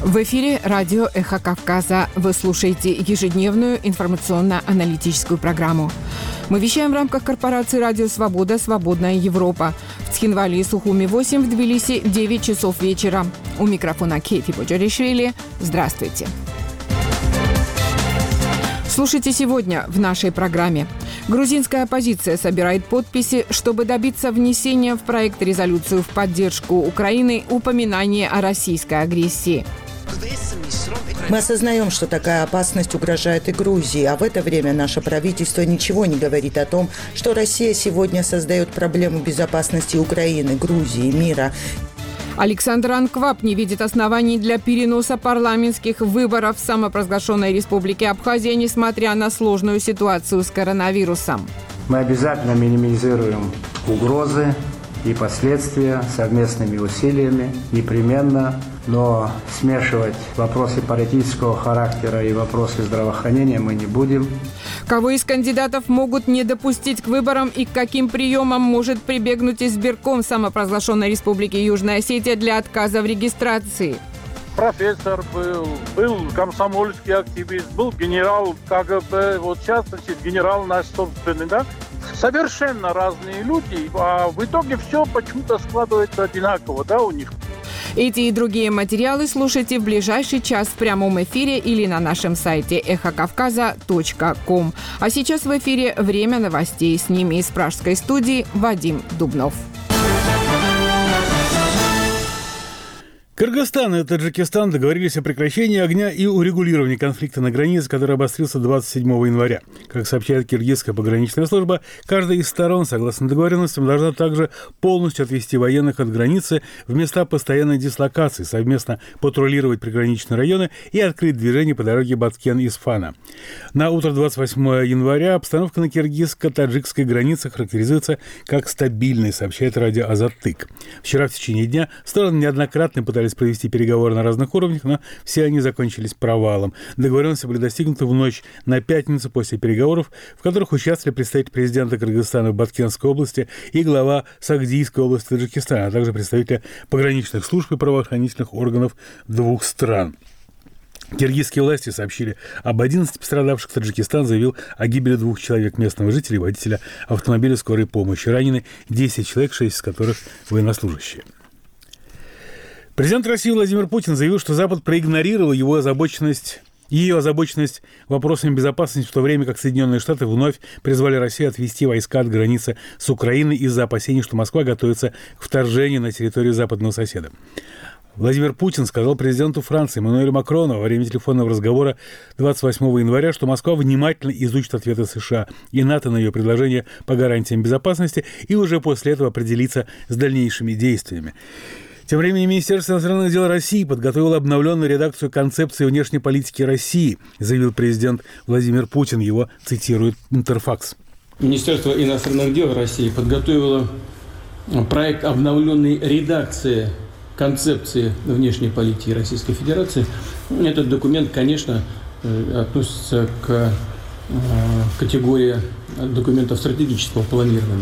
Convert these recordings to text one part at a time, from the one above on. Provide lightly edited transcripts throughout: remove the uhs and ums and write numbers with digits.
В эфире радио «Эхо Кавказа». Вы слушаете ежедневную информационно-аналитическую программу. Мы вещаем в рамках корпорации «Радио Свобода. Свободная Европа». В Цхинвале и Сухуме 8, в Тбилиси 9 часов вечера. У микрофона Кейти Боджаришвили. Здравствуйте. Слушайте сегодня в нашей программе. Грузинская оппозиция собирает подписи, чтобы добиться внесения в проект резолюции в поддержку Украины упоминания о российской агрессии. Мы осознаем, что такая опасность угрожает и Грузии, а в это время наше правительство ничего не говорит о том, что Россия сегодня создает проблему безопасности Украины, Грузии, мира. Александр Анквап не видит оснований для переноса парламентских выборов в самопровозглашенной республике Абхазия, несмотря на сложную ситуацию с коронавирусом. Мы обязательно минимизируем угрозы и последствия совместными усилиями, непременно, но смешивать вопросы политического характера и вопросы здравоохранения мы не будем. Кого из кандидатов могут не допустить к выборам и к каким приемам может прибегнуть избирком самопровозглашенной республики Южная Осетия для отказа в регистрации? Профессор был комсомольский активист, был генерал КГБ, вот сейчас, генерал наш собственный, да? Совершенно разные люди, а в итоге все почему-то складывается одинаково, да, у них. Эти и другие материалы слушайте в ближайший час в прямом эфире или на нашем сайте эхокавказа.ком. А сейчас в эфире время новостей. С ними из пражской студии Вадим Дубнов. Кыргызстан и Таджикистан договорились о прекращении огня и урегулировании конфликта на границе, который обострился 27 января. Как сообщает киргизская пограничная служба, каждая из сторон, согласно договоренностям, должна также полностью отвести военных от границы в места постоянной дислокации, совместно патрулировать приграничные районы и открыть движение по дороге Баткен-Исфана. На утро 28 января обстановка на киргизско-таджикской границе характеризуется как стабильной, сообщает радио «Азаттык». Вчера в течение дня стороны неоднократно пытались провести переговоры на разных уровнях, но все они закончились провалом. Договоренности были достигнуты в ночь на пятницу после переговоров, в которых участвовали представитель президента Кыргызстана в Баткенской области и глава Сагдийской области Таджикистана, а также представители пограничных служб и правоохранительных органов двух стран. Киргизские власти сообщили об 11 пострадавших. Таджикистан заявил о гибели 2 человек, местного жителя и водителя автомобиля скорой помощи. Ранены 10 человек, 6 из которых военнослужащие. Президент России Владимир Путин заявил, что Запад проигнорировал ее озабоченность вопросами безопасности, в то время как Соединенные Штаты вновь призвали Россию отвести войска от границы с Украиной из-за опасений, что Москва готовится к вторжению на территорию западного соседа. Владимир Путин сказал президенту Франции Эммануэлю Макрону во время телефонного разговора 28 января, что Москва внимательно изучит ответы США и НАТО на ее предложение по гарантиям безопасности и уже после этого определится с дальнейшими действиями. Тем временем Министерство иностранных дел России подготовило обновленную редакцию концепции внешней политики России, заявил президент Владимир Путин. Его цитирует Интерфакс. Министерство иностранных дел России подготовило проект обновленной редакции концепции внешней политики Российской Федерации. Этот документ, конечно, относится к категории документов стратегического планирования.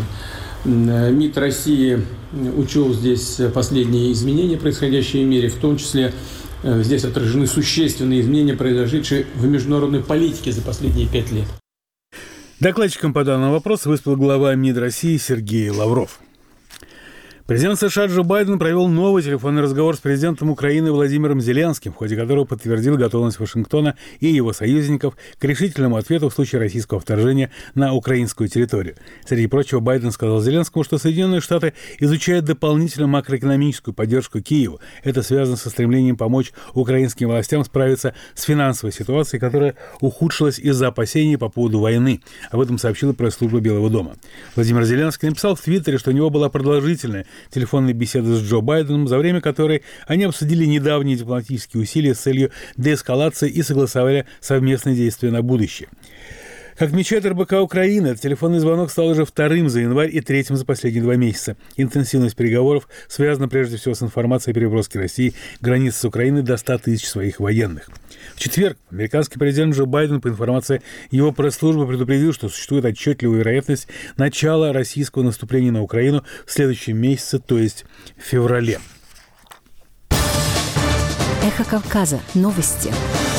МИД России учел здесь последние изменения, происходящие в мире, в том числе здесь отражены существенные изменения, произошедшие в международной политике за последние 5 лет. Докладчиком по данному вопросу выступил глава МИД России Сергей Лавров. Президент США Джо Байден провел новый телефонный разговор с президентом Украины Владимиром Зеленским, в ходе которого подтвердил готовность Вашингтона и его союзников к решительному ответу в случае российского вторжения на украинскую территорию. Среди прочего, Байден сказал Зеленскому, что Соединенные Штаты изучают дополнительную макроэкономическую поддержку Киеву. Это связано со стремлением помочь украинским властям справиться с финансовой ситуацией, которая ухудшилась из-за опасений по поводу войны. Об этом сообщила пресс-служба Белого дома. Владимир Зеленский написал в Твиттере, что у него была продолжительная телефонной беседы с Джо Байденом, за время которой они обсудили недавние дипломатические усилия с целью деэскалации и согласовали совместные действия на будущее. Как отмечает РБК Украины, этот телефонный звонок стал уже вторым за январь и третьим за последние 2 месяца. Интенсивность переговоров связана прежде всего с информацией о переброске России границы с Украиной до 100 тысяч своих военных. В четверг американский президент Джо Байден, по информации его пресс-службы, предупредил, что существует отчетливая вероятность начала российского наступления на Украину в следующем месяце, то есть в феврале. Эхо Кавказа. Новости.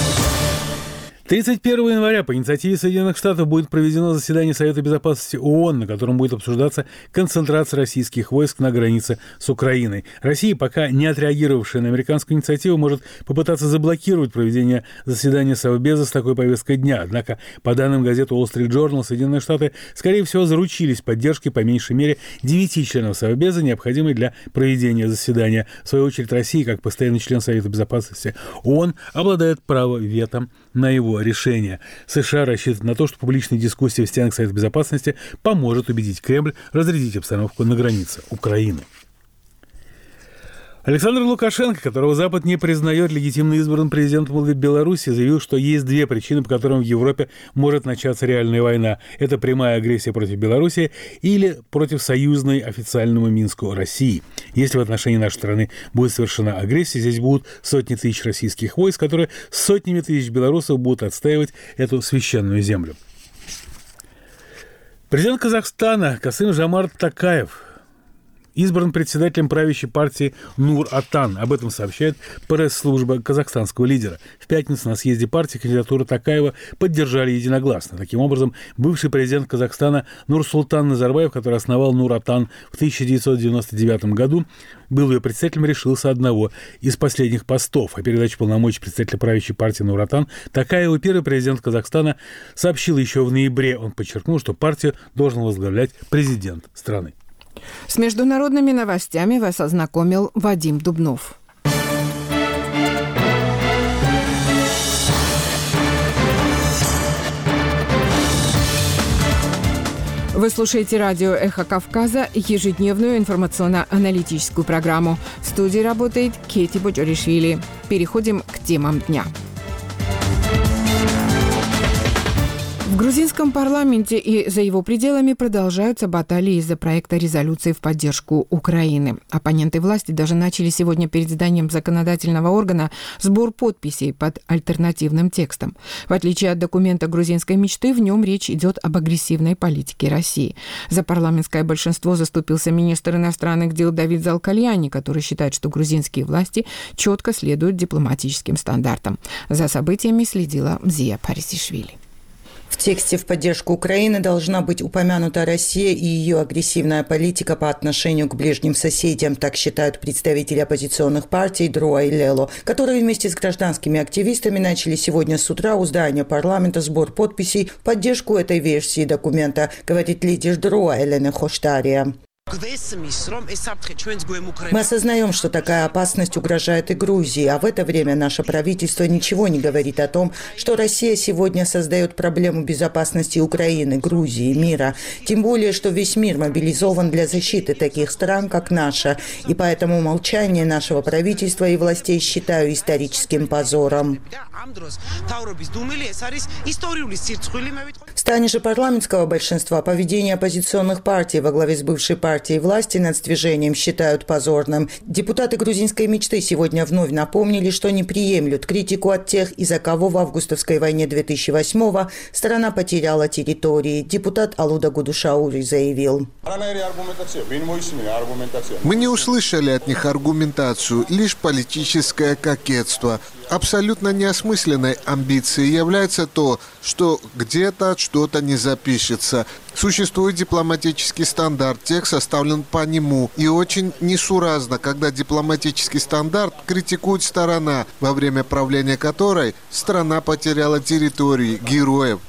31 января по инициативе Соединенных Штатов будет проведено заседание Совета Безопасности ООН, на котором будет обсуждаться концентрация российских войск на границе с Украиной. Россия, пока не отреагировавшая на американскую инициативу, может попытаться заблокировать проведение заседания Совбеза с такой повесткой дня. Однако, по данным газеты Wall Street Journal, Соединенные Штаты, скорее всего, заручились поддержкой по меньшей мере 9 членов Совбеза, необходимой для проведения заседания. В свою очередь, Россия, как постоянный член Совета Безопасности ООН, обладает правом вето на его решение. США рассчитывают на то, что публичная дискуссия в стенах Совета Безопасности поможет убедить Кремль разрядить обстановку на границе Украины. Александр Лукашенко, которого Запад не признает легитимно избранным президентом Беларуси, заявил, что есть две причины, по которым в Европе может начаться реальная война. Это прямая агрессия против Беларуси или против союзной официальному Минску России. Если в отношении нашей страны будет совершена агрессия, здесь будут сотни тысяч российских войск, которые с сотнями тысяч белорусов будут отстаивать эту священную землю. Президент Казахстана Касым-Жомарт Токаев избран председателем правящей партии Нур-Отан. Об этом сообщает пресс-служба казахстанского лидера. В пятницу на съезде партии кандидатуру Токаева поддержали единогласно. Таким образом, бывший президент Казахстана Нурсултан Назарбаев, который основал Нур-Отан в 1999 году, был ее председателем, решился одного из последних постов. О передаче полномочий председателя правящей партии Нур-Отан Токаеву первый президент Казахстана сообщил еще в ноябре. Он подчеркнул, что партию должен возглавлять президент страны. С международными новостями вас ознакомил Вадим Дубнов. Вы слушаете радио «Эхо Кавказа», ежедневную информационно-аналитическую программу. В студии работает Кети Боджоришвили. Переходим к темам дня. В грузинском парламенте и за его пределами продолжаются баталии из-за проекта резолюции в поддержку Украины. Оппоненты власти даже начали сегодня перед зданием законодательного органа сбор подписей под альтернативным текстом. В отличие от документа грузинской мечты, в нем речь идет об агрессивной политике России. За парламентское большинство заступился министр иностранных дел Давид Залкальяни, который считает, что грузинские власти четко следуют дипломатическим стандартам. За событиями следила Мзия Парисишвили. В тексте в поддержку Украины должна быть упомянута Россия и ее агрессивная политика по отношению к ближним соседям, так считают представители оппозиционных партий Друа и Лело, которые вместе с гражданскими активистами начали сегодня с утра у здания парламента сбор подписей в поддержку этой версии документа, говорит лидер Друа Элена Хоштария. Мы осознаем, что такая опасность угрожает и Грузии, а в это время наше правительство ничего не говорит о том, что Россия сегодня создает проблему безопасности Украины, Грузии, мира. Тем более, что весь мир мобилизован для защиты таких стран, как наша. И поэтому молчание нашего правительства и властей считаю историческим позором. В стане же парламентского большинства поведение оппозиционных партий во главе с бывшей партией власти над движением считают позорным. Депутаты грузинской мечты сегодня вновь напомнили, что не приемлют критику от тех, из-за кого в августовской войне 2008-го страна потеряла территории. Депутат Алуда Гудушаури заявил. Мы не услышали от них аргументацию, лишь политическое кокетство. Абсолютно неосмысленной амбицией является то, что где-то что-то не запишется. Существует дипломатический стандарт, текст составлен по нему. И очень несуразно, когда дипломатический стандарт критикует сторона, во время правления которой страна потеряла территории, героев.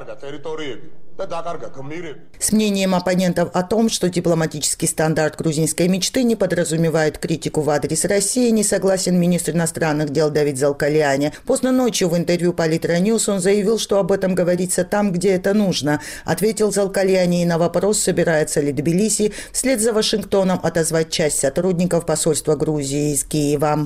С мнением оппонентов о том, что дипломатический стандарт грузинской мечты не подразумевает критику в адрес России, не согласен министр иностранных дел Давид Залкальяни. Поздно ночью в интервью Политра Ньюс он заявил, что об этом говорится там, где это нужно. Ответил Залкальяни и на вопрос, собирается ли Тбилиси вслед за Вашингтоном отозвать часть сотрудников посольства Грузии из Киева.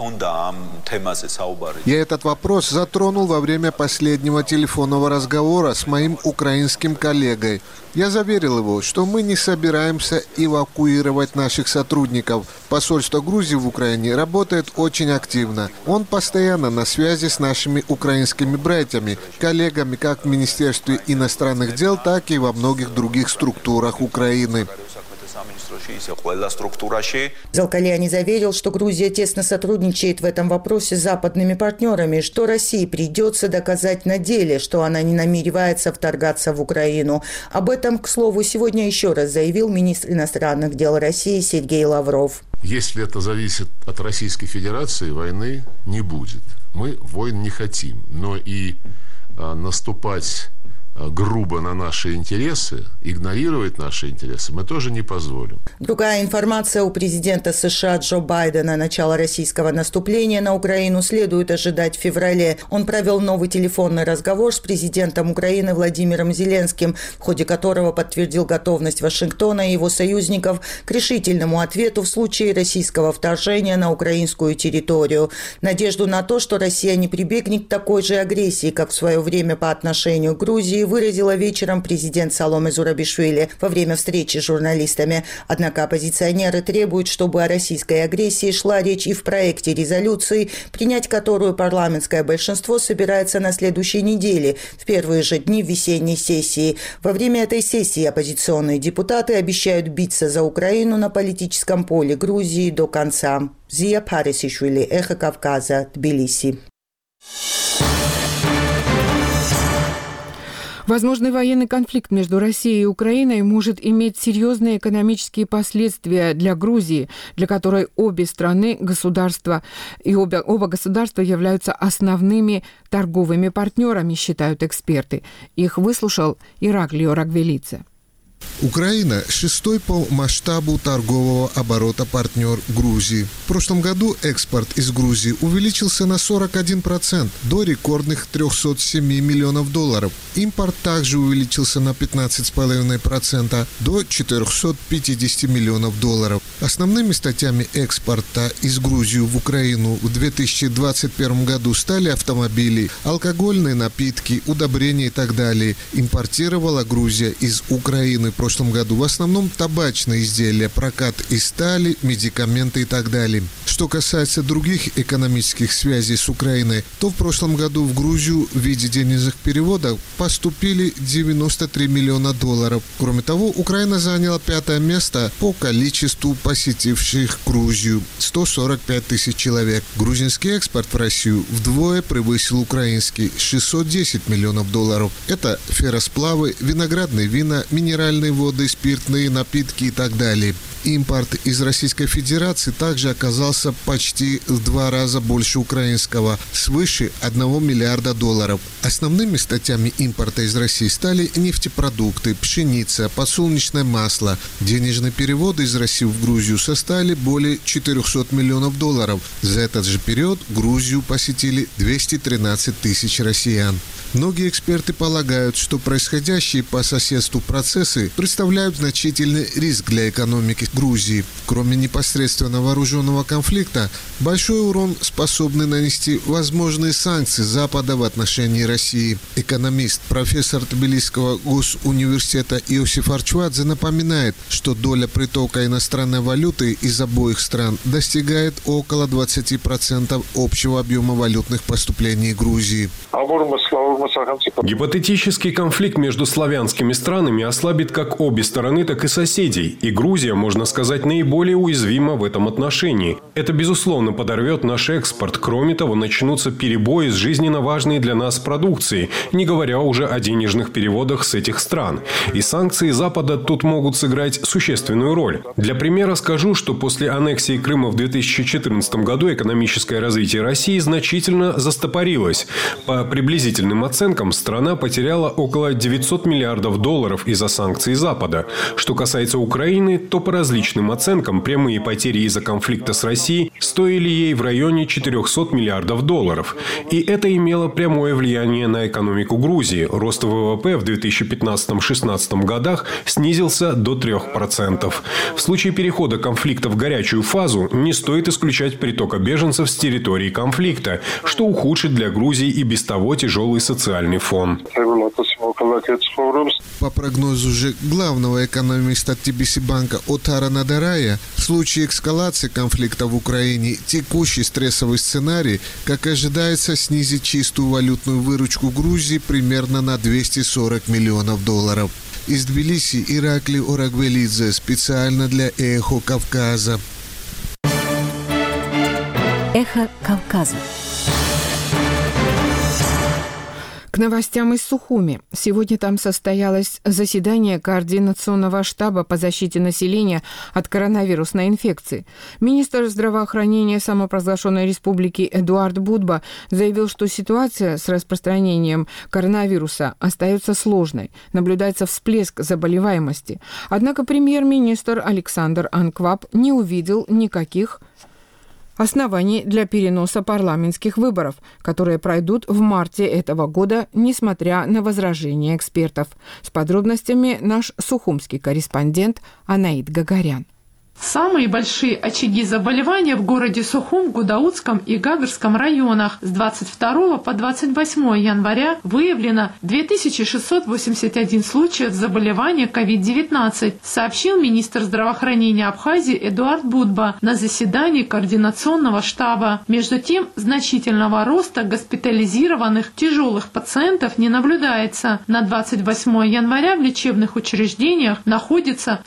Я этот вопрос затронул во время последнего телефонного разговора с моим украинским коллегой. Я заверил его, что мы не собираемся эвакуировать наших сотрудников. Посольство Грузии в Украине работает очень активно. Он постоянно на связи с нашими украинскими братьями, коллегами как в Министерстве иностранных дел, так и во многих других структурах Украины. Залкаляни заверил, что Грузия тесно сотрудничает в этом вопросе с западными партнерами, что России придется доказать на деле, что она не намеревается вторгаться в Украину. Об этом, к слову, сегодня еще раз заявил министр иностранных дел России Сергей Лавров. Если это зависит от Российской Федерации, войны не будет. Мы войн не хотим, но и наступать грубо на наши интересы, игнорировать наши интересы мы тоже не позволим. Другая информация у президента США Джо Байдена. Начало российского наступления на Украину следует ожидать в феврале. Он провел новый телефонный разговор с президентом Украины Владимиром Зеленским, в ходе которого подтвердил готовность Вашингтона и его союзников к решительному ответу в случае российского вторжения на украинскую территорию. Надежду на то, что Россия не прибегнет к такой же агрессии, как в свое время по отношению к Грузии, выразила вечером президент Саломе Зурабишвили во время встречи с журналистами. Однако оппозиционеры требуют, чтобы о российской агрессии шла речь и в проекте резолюции, принять которую парламентское большинство собирается на следующей неделе, в первые же дни весенней сессии. Во время этой сессии оппозиционные депутаты обещают биться за Украину на политическом поле Грузии до конца. Зия Парисишвили, Эхо Кавказа, Тбилиси. Возможный военный конфликт между Россией и Украиной может иметь серьезные экономические последствия для Грузии, для которой обе страны, государства и оба государства являются основными торговыми партнерами, считают эксперты. Их выслушал Ираклио Рагвелидзе. Украина – 6-й по масштабу торгового оборота партнер Грузии. В прошлом году экспорт из Грузии увеличился на 41% до рекордных $307 миллионов. Импорт также увеличился на 15,5% до $450 миллионов. Основными статьями экспорта из Грузии в Украину в 2021 году стали автомобили, алкогольные напитки, удобрения и так далее. Импортировала Грузия из Украины в прошлом году в основном табачные изделия, прокат из стали, медикаменты и так далее. Что касается других экономических связей с Украиной, то в прошлом году в Грузию в виде денежных переводов поступили $93 миллиона. Кроме того, Украина заняла 5-е место по количеству посетивших Грузию – 145 тысяч человек. Грузинский экспорт в Россию вдвое превысил украинский – $610 миллионов. Это ферросплавы, виноградные вина, минеральные воды, спиртные напитки и так далее. Импорт из Российской Федерации также оказался почти в 2 раза больше украинского – свыше $1 миллиарда. Основными статьями импорта из России стали нефтепродукты, пшеница, подсолнечное масло. Денежные переводы из России в Грузию составили более $400 миллионов. За этот же период Грузию посетили 213 тысяч россиян. Многие эксперты полагают, что происходящие по соседству процессы представляют значительный риск для экономики Грузии. Кроме непосредственно вооруженного конфликта, большой урон способны нанести возможные санкции Запада в отношении России. Экономист, профессор Тбилисского госуниверситета Иосиф Арчвадзе напоминает, что доля притока иностранной валюты из обоих стран достигает около 20% общего объема валютных поступлений Грузии. Гипотетический конфликт между славянскими странами ослабит как обе стороны, так и соседей. И Грузия, можно сказать, наиболее уязвима в этом отношении. Это, безусловно, подорвет наш экспорт. Кроме того, начнутся перебои с жизненно важной для нас продукцией, не говоря уже о денежных переводах с этих стран. И санкции Запада тут могут сыграть существенную роль. Для примера скажу, что после аннексии Крыма в 2014 году экономическое развитие России значительно застопорилось. По приблизительным оценкам, страна потеряла около $900 миллиардов из-за санкций Запада. Что касается Украины, то по различным оценкам прямые потери из-за конфликта с Россией стоили ей в районе $400 миллиардов. И это имело прямое влияние на экономику Грузии. Рост ВВП в 2015-16 годах снизился до 3%. В случае перехода конфликта в горячую фазу не стоит исключать притока беженцев с территории конфликта, что ухудшит для Грузии и без того тяжелый социальный фон. По прогнозу же главного экономиста TBC-банка Отара Надарая, в случае эскалации конфликта в Украине текущий стрессовый сценарий, как ожидается, снизит чистую валютную выручку Грузии примерно на $240 миллионов. Из Тбилиси Иракли Орагвелидзе специально для «Эхо Кавказа». Эхо Кавказа. К новостям из Сухуми. Сегодня там состоялось заседание Координационного штаба по защите населения от коронавирусной инфекции. Министр здравоохранения самопровозглашенной республики Эдуард Будба заявил, что ситуация с распространением коронавируса остается сложной. Наблюдается всплеск заболеваемости. Однако премьер-министр Александр Анкваб не увидел никаких оснований для переноса парламентских выборов, которые пройдут в марте этого года, несмотря на возражения экспертов. С подробностями наш сухумский корреспондент Анаид Гагарян. Самые большие очаги заболевания в городе Сухум, Гудаутском и Гагарском районах. С 22 по 28 января выявлено 2681 случаев заболевания COVID-19, сообщил министр здравоохранения Абхазии Эдуард Будба на заседании Координационного штаба. Между тем, значительного роста госпитализированных тяжелых пациентов не наблюдается. На 28 января в лечебных учреждениях находится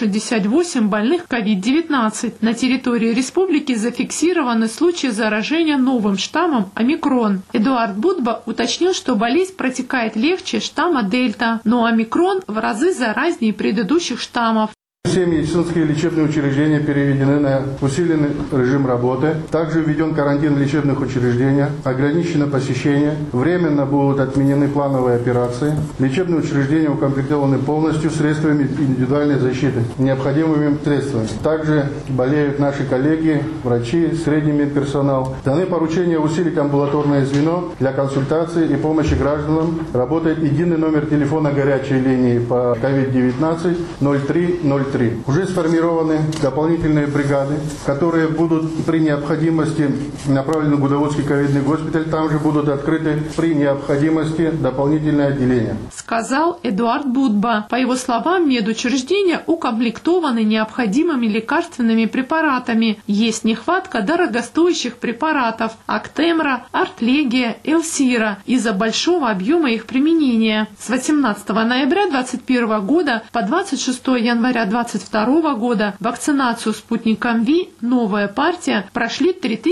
168 больных COVID-19. На территории республики зафиксированы случаи заражения новым штаммом омикрон. Эдуард Будба уточнил, что болезнь протекает легче штамма дельта, но омикрон в разы заразнее предыдущих штаммов. Все медицинские лечебные учреждения переведены на усиленный режим работы. Также введен карантин в лечебных учреждениях, ограничено посещение. Временно будут отменены плановые операции. Лечебные учреждения укомплектованы полностью средствами индивидуальной защиты, необходимыми средствами. Также болеют наши коллеги, врачи, средний медперсонал. Даны поручения усилить амбулаторное звено для консультации и помощи гражданам. Работает единый номер телефона горячей линии по COVID-19 0303. Уже сформированы дополнительные бригады, которые будут при необходимости направлены в Гудаутский ковидный госпиталь. Там же будут открыты при необходимости дополнительные отделения. Сказал Эдуард Будба. По его словам, медучреждения укомплектованы необходимыми лекарственными препаратами. Есть нехватка дорогостоящих препаратов Актемра, Артлегия, Элсира из-за большого объема их применения. С 18 ноября 2021 года по 26 января 2022 года вакцинацию спутником Ви «Новая партия» прошли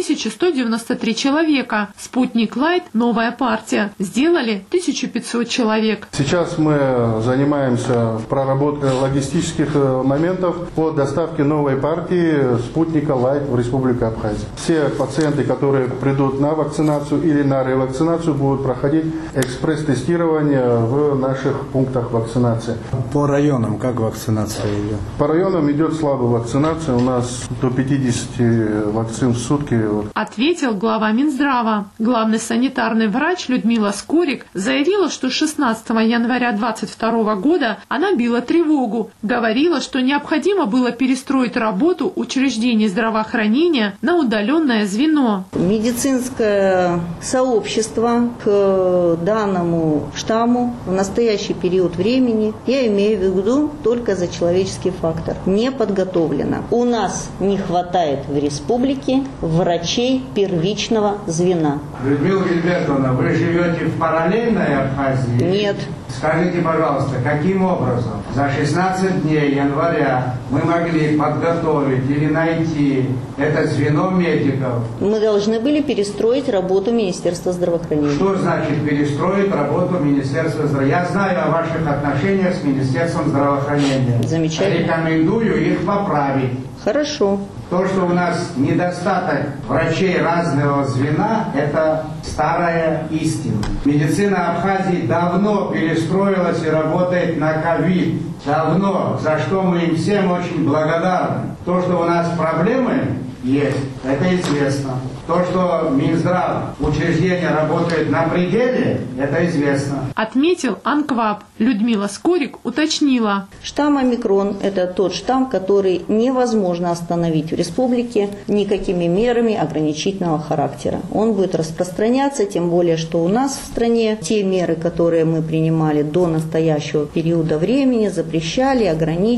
3193 человека. Спутник Лайт «Новая партия» сделали 1500 человек. Сейчас мы занимаемся проработкой логистических моментов по доставке новой партии спутника Лайт в Республику Абхазия. Все пациенты, которые придут на вакцинацию или на ревакцинацию, будут проходить экспресс-тестирование в наших пунктах вакцинации. По районам как вакцинация идет? По районам идет слабая вакцинация. У нас до 50 вакцин в сутки. Ответил глава Минздрава. Главный санитарный врач Людмила Скорик заявила, что 16 января 2022 года она била тревогу. Говорила, что необходимо было перестроить работу учреждений здравоохранения на удаленное звено. Медицинское сообщество к данному штамму в настоящий период времени, я имею в виду только за человеческий фактор, не подготовлено. У нас не хватает в республике врачей первичного звена. Людмила Гильбертовна, вы живете в параллельной Абхазии? Нет. Скажите, пожалуйста, каким образом за 16 дней января мы могли подготовить или найти это звено медиков? Мы должны были перестроить работу Министерства здравоохранения. Что значит перестроить работу Министерства здравоохранения? Я знаю о ваших отношениях с Министерством здравоохранения. Замечательно. Рекомендую их поправить. Хорошо. То, что у нас недостаток врачей разного звена, это старая истина. Медицина Абхазии давно перестроилась и работает на ковид. Давно, за что мы им всем очень благодарны. То, что у нас проблемы есть, это известно. То, что Минздрав, учреждение работает на пределе, это известно. Отметил Анкваб. Людмила Скорик уточнила. Штамм омикрон – это тот штамм, который невозможно остановить в республике никакими мерами ограничительного характера. Он будет распространяться, тем более, что у нас в стране те меры, которые мы принимали до настоящего периода времени, запрещали,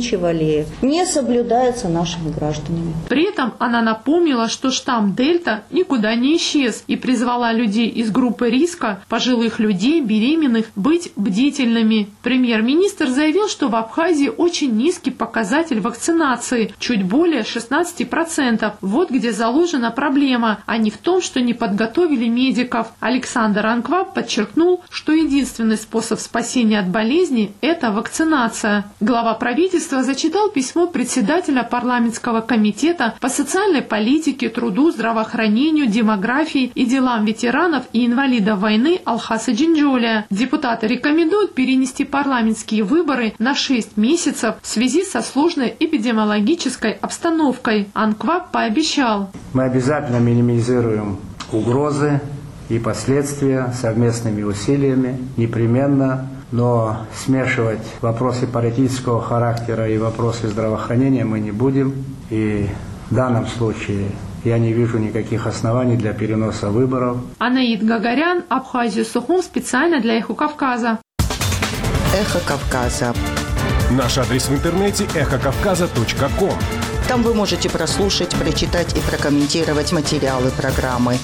ограничивали, не соблюдаются нашими гражданами. При этом она напомнила, что штамм Дельта никуда не исчез и призвала людей из группы риска, пожилых людей, беременных, быть бдительными. Премьер-министр заявил, что в Абхазии очень низкий показатель вакцинации, чуть более 16%. Вот где заложена проблема, а не в том, что не подготовили медиков. Александр Анкваб подчеркнул, что единственный способ спасения от болезни – это вакцинация. Глава правительства зачитал письмо председателя парламентского комитета по социальной политике, труду, здравоохранению, демографии и делам ветеранов и инвалидов войны Алхаса Джинджолия. Депутаты рекомендуют перенести парламентские выборы на 6 месяцев в связи со сложной эпидемиологической обстановкой. Анкваб пообещал. Мы обязательно минимизируем угрозы и последствия совместными усилиями, непременно, но смешивать вопросы политического характера и вопросы здравоохранения мы не будем. И в данном случае я не вижу никаких оснований для переноса выборов. Анаид Гагарян, Абхазия, Сухум, специально для Эхо Кавказа. Эхо Кавказа. Наш адрес в интернете эхокавказа.ком. Там вы можете прослушать, прочитать и прокомментировать материалы программы.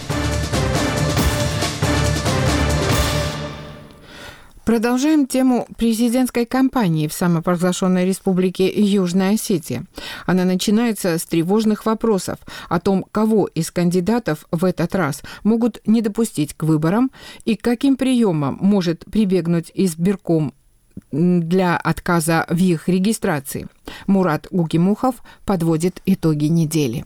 Продолжаем тему президентской кампании в самопровозглашенной республике Южная Осетия. Она начинается с тревожных вопросов о том, кого из кандидатов в этот раз могут не допустить к выборам и к каким приемам может прибегнуть избирком для отказа в их регистрации. Мурат Гукимухов подводит итоги недели.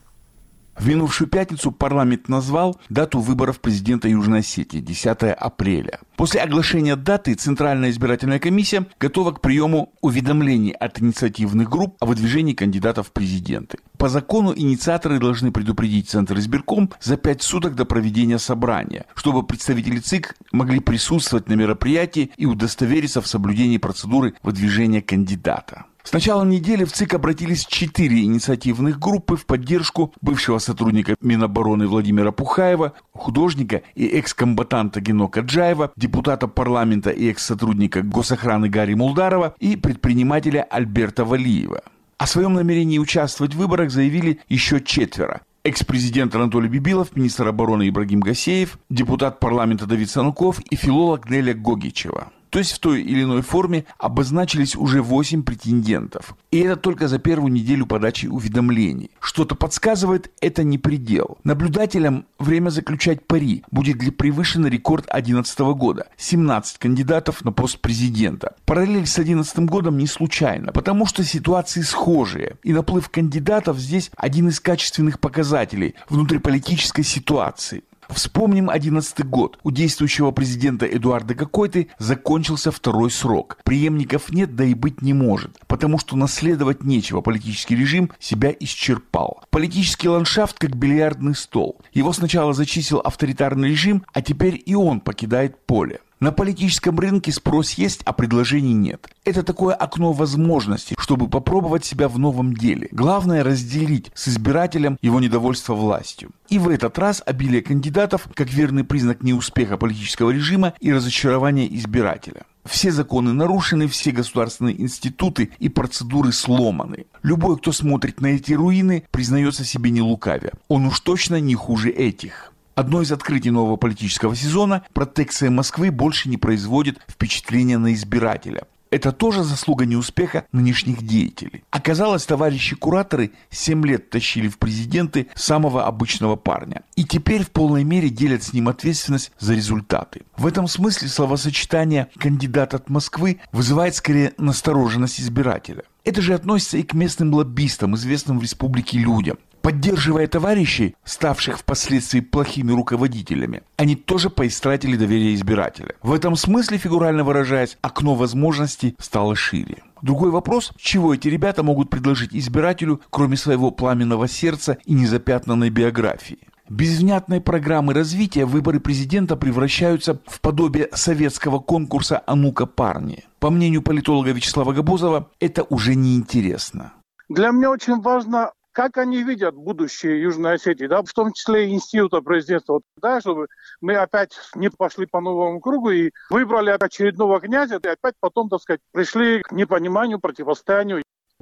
В минувшую пятницу парламент назвал дату выборов президента Южной Осетии – 10 апреля. После оглашения даты Центральная избирательная комиссия готова к приему уведомлений от инициативных групп о выдвижении кандидатов в президенты. По закону инициаторы должны предупредить Центр избирком за 5 суток до проведения собрания, чтобы представители ЦИК могли присутствовать на мероприятии и удостовериться в соблюдении процедуры выдвижения кандидата. С начала недели в ЦИК обратились 4 инициативных группы в поддержку бывшего сотрудника Минобороны Владимира Пухаева, художника и экс-комбатанта Гено Каджаева, депутата парламента и экс-сотрудника госохраны Гарри Мулдарова и предпринимателя Альберта Валиева. О своем намерении участвовать в выборах заявили еще 4. Экс-президент Анатолий Бибилов, министр обороны Ибрагим Гасеев, депутат парламента Давид Сануков и филолог Неля Гогичева. То есть в той или иной форме обозначились уже 8 претендентов. И это только за первую неделю подачи уведомлений. Что-то подсказывает, это не предел. Наблюдателям время заключать пари. Будет ли превышен рекорд 2011 года? 17 кандидатов на пост президента. Параллель с 2011 годом не случайно, потому что ситуации схожие. И наплыв кандидатов здесь один из качественных показателей внутриполитической ситуации. Вспомним 2011 год. У действующего президента Эдуарда Гакойты закончился 2-й срок. Преемников нет, да и быть не может, потому что наследовать нечего. Политический режим себя исчерпал. Политический ландшафт как бильярдный стол. Его сначала зачистил авторитарный режим, а теперь и он покидает поле. На политическом рынке спрос есть, а предложений нет. Это такое окно возможностей, чтобы попробовать себя в новом деле. Главное разделить с избирателем его недовольство властью. И в этот раз обилие кандидатов как верный признак неуспеха политического режима и разочарования избирателя. Все законы нарушены, все государственные институты и процедуры сломаны. Любой, кто смотрит на эти руины, признается себе не лукавя. Он уж точно не хуже этих. Одно из открытий нового политического сезона – протекция Москвы больше не производит впечатления на избирателя. Это тоже заслуга неуспеха нынешних деятелей. Оказалось, товарищи-кураторы 7 лет тащили в президенты самого обычного парня. И теперь в полной мере делят с ним ответственность за результаты. В этом смысле словосочетание «кандидат от Москвы» вызывает скорее настороженность избирателя. Это же относится и к местным лоббистам, известным в республике людям. Поддерживая товарищей, ставших впоследствии плохими руководителями, они тоже поистратили доверие избирателя. В этом смысле, фигурально выражаясь, окно возможностей стало шире. Другой вопрос, чего эти ребята могут предложить избирателю, кроме своего пламенного сердца и незапятнанной биографии. Без внятной программы развития выборы президента превращаются в подобие советского конкурса «А ну-ка, парни». По мнению политолога Вячеслава Габузова, это уже неинтересно. Для меня очень важно, как они видят будущее Южной Осетии, да, в том числе и института президентства, да, чтобы мы опять не пошли по новому кругу и выбрали очередного князя, и опять потом, так сказать, пришли к непониманию, противостоянию.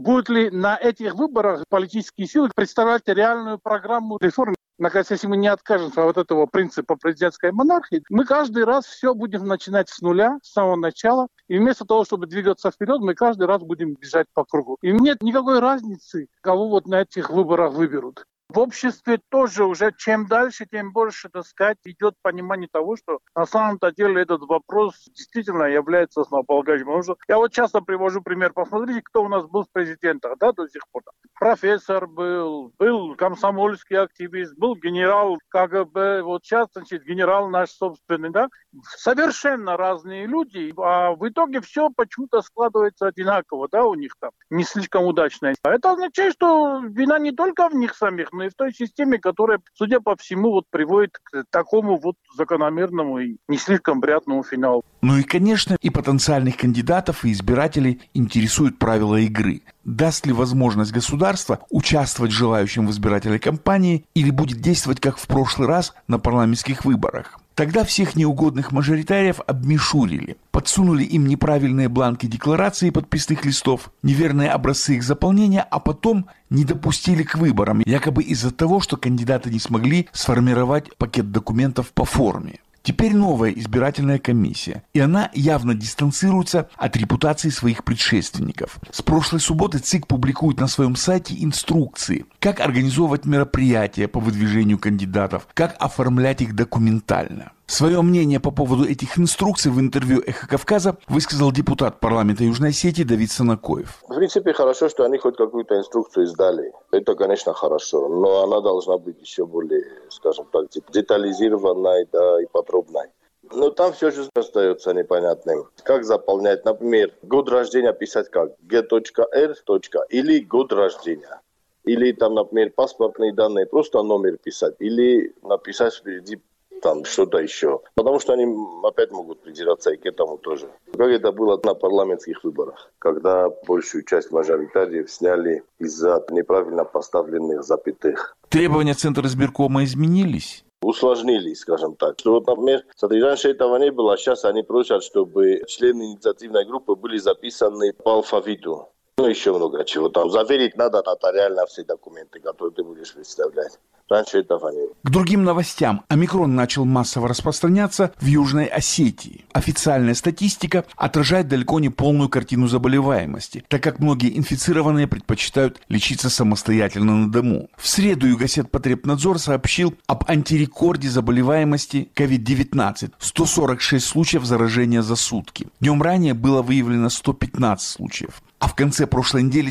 Будут ли на этих выборах политические силы представлять реальную программу реформ? Наконец, если мы не откажемся от этого принципа президентской монархии, мы каждый раз все будем начинать с нуля, с самого начала. И вместо того, чтобы двигаться вперед, мы каждый раз будем бежать по кругу. И нет никакой разницы, кого вот на этих выборах выберут. В обществе тоже уже чем дальше, тем больше, так сказать, идет понимание того, что на самом-то деле этот вопрос действительно является основополагающим. Потому что я вот часто привожу пример. Посмотрите, кто у нас был в президентах, да, до сих пор. Профессор был комсомольский активист, был генерал КГБ, вот сейчас, значит, генерал наш собственный, да. Совершенно разные люди, а в итоге все почему-то складывается одинаково, да, у них там, не слишком удачно. Это означает, что вина не только в них самих, но и в той системе, которая, судя по всему, вот приводит к такому вот закономерному и не слишком приятному финалу. Ну и, конечно, и потенциальных кандидатов, и избирателей интересуют правила игры. Даст ли возможность государства участвовать желающим в избирательной кампании или будет действовать, как в прошлый раз, на парламентских выборах? Тогда всех неугодных мажоритариев обмешурили, подсунули им неправильные бланки декларации и подписных листов, неверные образцы их заполнения, а потом не допустили к выборам, якобы из-за того, что кандидаты не смогли сформировать пакет документов по форме. Теперь новая избирательная комиссия, и она явно дистанцируется от репутации своих предшественников. С прошлой субботы ЦИК публикует на своем сайте инструкции, как организовывать мероприятия по выдвижению кандидатов, как оформлять их документально. Свое мнение по поводу этих инструкций в интервью «Эхо Кавказа» высказал депутат парламента Южной Осетии Давид Санакоев. В принципе, хорошо, что они хоть какую-то инструкцию издали. Это, конечно, хорошо, но она должна быть еще более, скажем так, детализированной, да, и подробной. Но там все же остается непонятным. Как заполнять, например, год рождения писать как? G.R. или год рождения. Или там, например, паспортные данные, просто номер писать. Или написать впереди там что-то еще. Потому что они опять могут придираться и к этому тоже. Как это было на парламентских выборах, когда большую часть мажоритариев сняли из-за неправильно поставленных запятых. Требования Центра избиркома изменились? Усложнились, скажем так. Что вот, например, раньше этого не было, сейчас они просят, чтобы члены инициативной группы были записаны по алфавиту. Ну, еще много чего. Там заверить надо нотариально все документы, которые ты будешь представлять. Раньше этого не было. К другим новостям. Омикрон начал массово распространяться в Южной Осетии. Официальная статистика отражает далеко не полную картину заболеваемости, так как многие инфицированные предпочитают лечиться самостоятельно на дому. В среду Югосетпотребнадзор сообщил об антирекорде заболеваемости COVID-19 – 146 случаев заражения за сутки. Днем ранее было выявлено 115 случаев, а в конце прошлой недели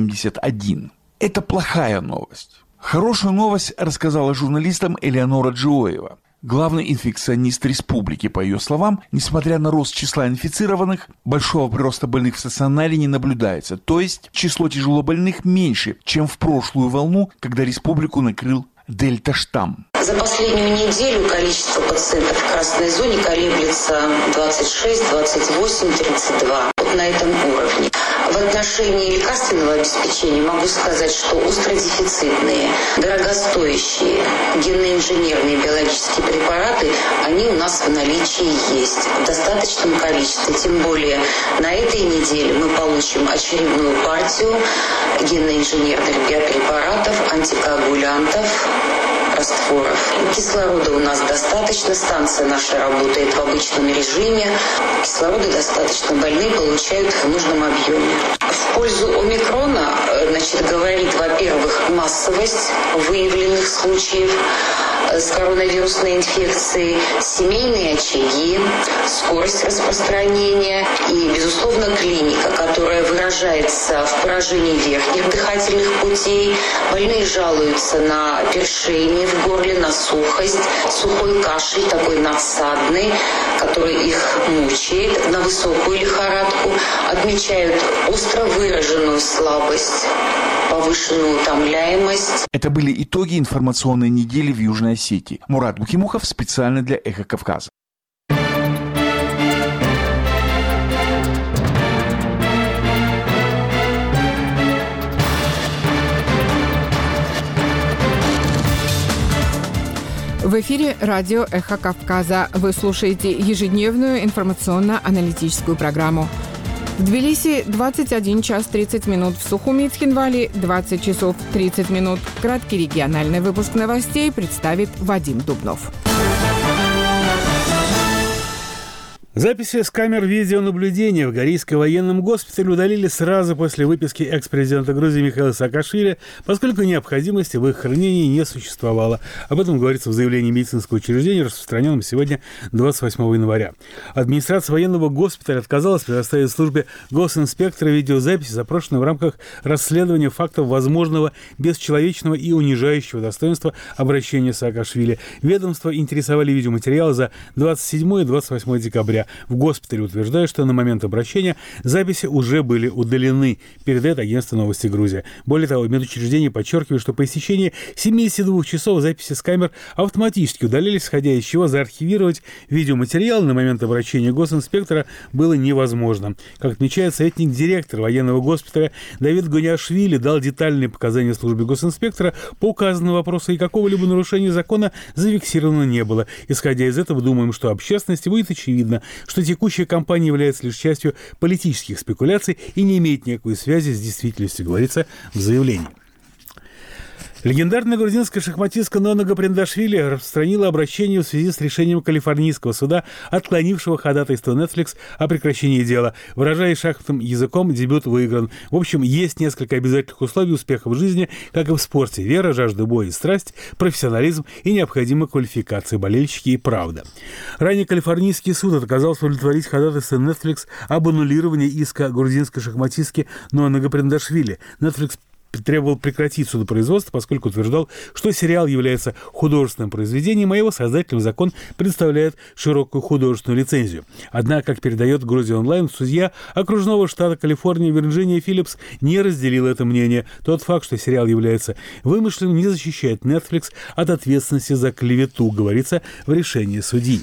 171. Это плохая новость. Хорошую новость рассказала журналистам Элеонора Джиоева, главный инфекционист республики. По ее словам, несмотря на рост числа инфицированных, большого прироста больных в стационаре не наблюдается. То есть число тяжелобольных меньше, чем в прошлую волну, когда республику накрыл дельта-штамм. За последнюю неделю количество пациентов в красной зоне колеблется 26, 28, 32. Вот на этом уровне. В отношении лекарственного обеспечения могу сказать, что остродефицитные, дорогостоящие генно-инженерные биологические препараты, они у нас в наличии есть в достаточном количестве. Тем более на этой неделе мы получим очередную партию генно-инженерных биопрепаратов, антикоагулянтов, растворов. Кислорода у нас достаточно, станция наша работает в обычном режиме. Кислорода достаточно, больные получают в нужном объеме. В пользу омикрона, говорит, во-первых, массовость выявленных случаев с коронавирусной инфекцией, семейные очаги, скорость распространения и, безусловно, клиника, которая выражается в поражении верхних дыхательных путей. Больные жалуются на першение в горле, на сухость, сухой кашель, такой надсадный, который их мучает, на высокую лихорадку. Отмечают остро выраженную слабость, повышенную утомляемость. Это были итоги информационной недели в Южной Осетии. Мурат Букимухов специально для «Эхо Кавказа». В эфире радио «Эхо Кавказа». Вы слушаете ежедневную информационно-аналитическую программу. В Тбилиси 21 час 30 минут, в Сухуми и Цхинвали 20 часов 30 минут. Краткий региональный выпуск новостей представит Вадим Дубнов. Записи с камер видеонаблюдения в Горийском военном госпитале удалили сразу после выписки экс-президента Грузии Михаила Саакашвили, поскольку необходимости в их хранении не существовало. Об этом говорится в заявлении медицинского учреждения, распространенном сегодня, 28 января. Администрация военного госпиталя отказалась предоставить службе госинспектора видеозаписи, запрошенной в рамках расследования фактов возможного бесчеловечного и унижающего достоинства обращения Саакашвили. Ведомство интересовали видеоматериалы за 27 и 28 декабря. В госпитале утверждают, что на момент обращения записи уже были удалены, передает агентство «Новости Грузия». Более того, медучреждение подчеркивает, что по истечении 72 часов записи с камер автоматически удалились, исходя из чего заархивировать видеоматериал на момент обращения госинспектора было невозможно. Как отмечает советник-директор военного госпиталя Давид Гониашвили, дал детальные показания службе госинспектора по указанному вопросу, и какого-либо нарушения закона зафиксировано не было. Исходя из этого, думаем, что общественности будет очевидно, что текущая кампания является лишь частью политических спекуляций и не имеет никакой связи с действительностью, говорится в заявлении. Легендарная грузинская шахматистка Нона Гаприндашвили распространила обращение в связи с решением калифорнийского суда, отклонившего ходатайство Netflix о прекращении дела. Выражаясь шахматным языком, дебют выигран. В общем, есть несколько обязательных условий успеха в жизни, как и в спорте: вера, жажда боя и страсть, профессионализм и необходимая квалификация, болельщики и правда. Ранее калифорнийский суд отказался удовлетворить ходатайство Netflix об аннулировании иска грузинской шахматистки Ноны Гаприндашвили. Netflix требовал прекратить судопроизводство, поскольку утверждал, что сериал является художественным произведением, а его создателям закон предоставляет широкую художественную лицензию. Однако, как передает Грузия онлайн, судья окружного штата Калифорния Вирджиния Филлипс не разделила это мнение. Тот факт, что сериал является вымышленным, не защищает Netflix от ответственности за клевету, говорится в решении судьи.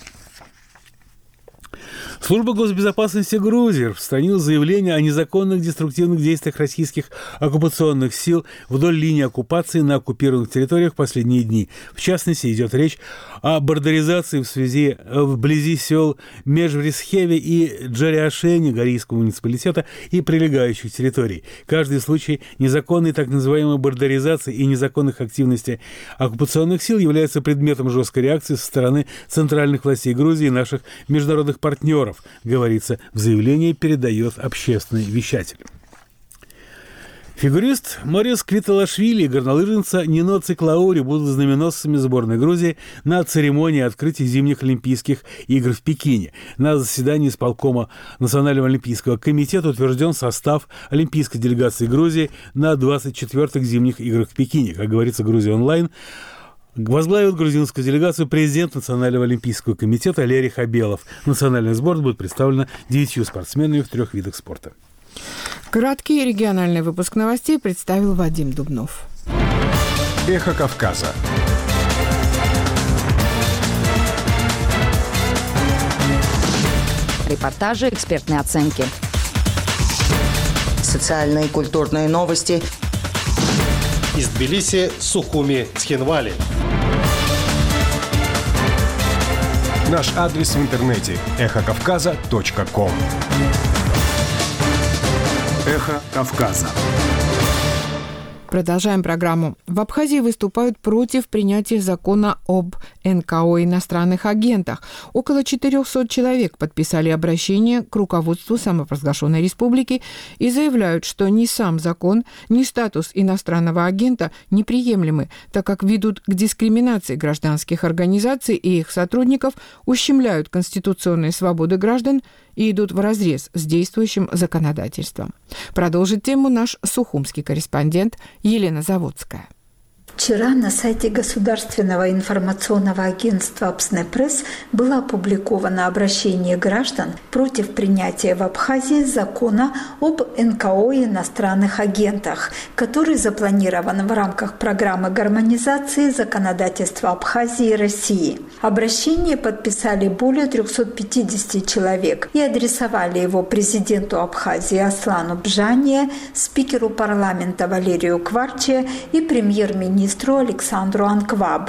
Служба госбезопасности Грузии распространила заявление о незаконных деструктивных действиях российских оккупационных сил вдоль линии оккупации на оккупированных территориях в последние дни. В частности, идет речь о бордеризации вблизи сел Межврисхеве и Джариашени Горийского муниципалитета и прилегающих территорий. Каждый случай незаконной так называемой бордеризации и незаконных активностей оккупационных сил является предметом жесткой реакции со стороны центральных властей Грузии и наших международных партнеров, говорится в заявлении, передает общественный вещатель. Фигурист Морис Квиталашвили и горнолыжница Нино Циклаури будут знаменосцами сборной Грузии на церемонии открытия зимних Олимпийских игр в Пекине. На заседании исполкома Национального олимпийского комитета утвержден состав олимпийской делегации Грузии на 24-х зимних играх в Пекине. Как говорится, Грузия онлайн, возглавит грузинскую делегацию президент Национального олимпийского комитета Лерий Хабелов. Национальная сборная будет представлена 9 спортсменами в 3 видах спорта. Краткий региональный выпуск новостей представил Вадим Дубнов. Эхо Кавказа. Репортажи, экспертные оценки. Социальные и культурные новости. Из Тбилиси, Сухуми, Цхинвали. Наш адрес в интернете – эхокавказа.ком. Эхо Кавказа. Продолжаем программу. В Абхазии выступают против принятия закона об НКО иностранных агентах. Около 400 человек подписали обращение к руководству самопровозглашенной республики и заявляют, что ни сам закон, ни статус иностранного агента неприемлемы, так как ведут к дискриминации гражданских организаций и их сотрудников, ущемляют конституционные свободы граждан и идут вразрез с действующим законодательством. Продолжит тему наш сухумский корреспондент Елена Заводская. Вчера на сайте Государственного информационного агентства «Апснепресс» было опубликовано обращение граждан против принятия в Абхазии закона об НКО и иностранных агентах, который запланирован в рамках программы гармонизации законодательства Абхазии и России. Обращение подписали более 350 человек и адресовали его президенту Абхазии Аслану Бжание, спикеру парламента Валерию Кварче и премьер-министру Александру Анквабу.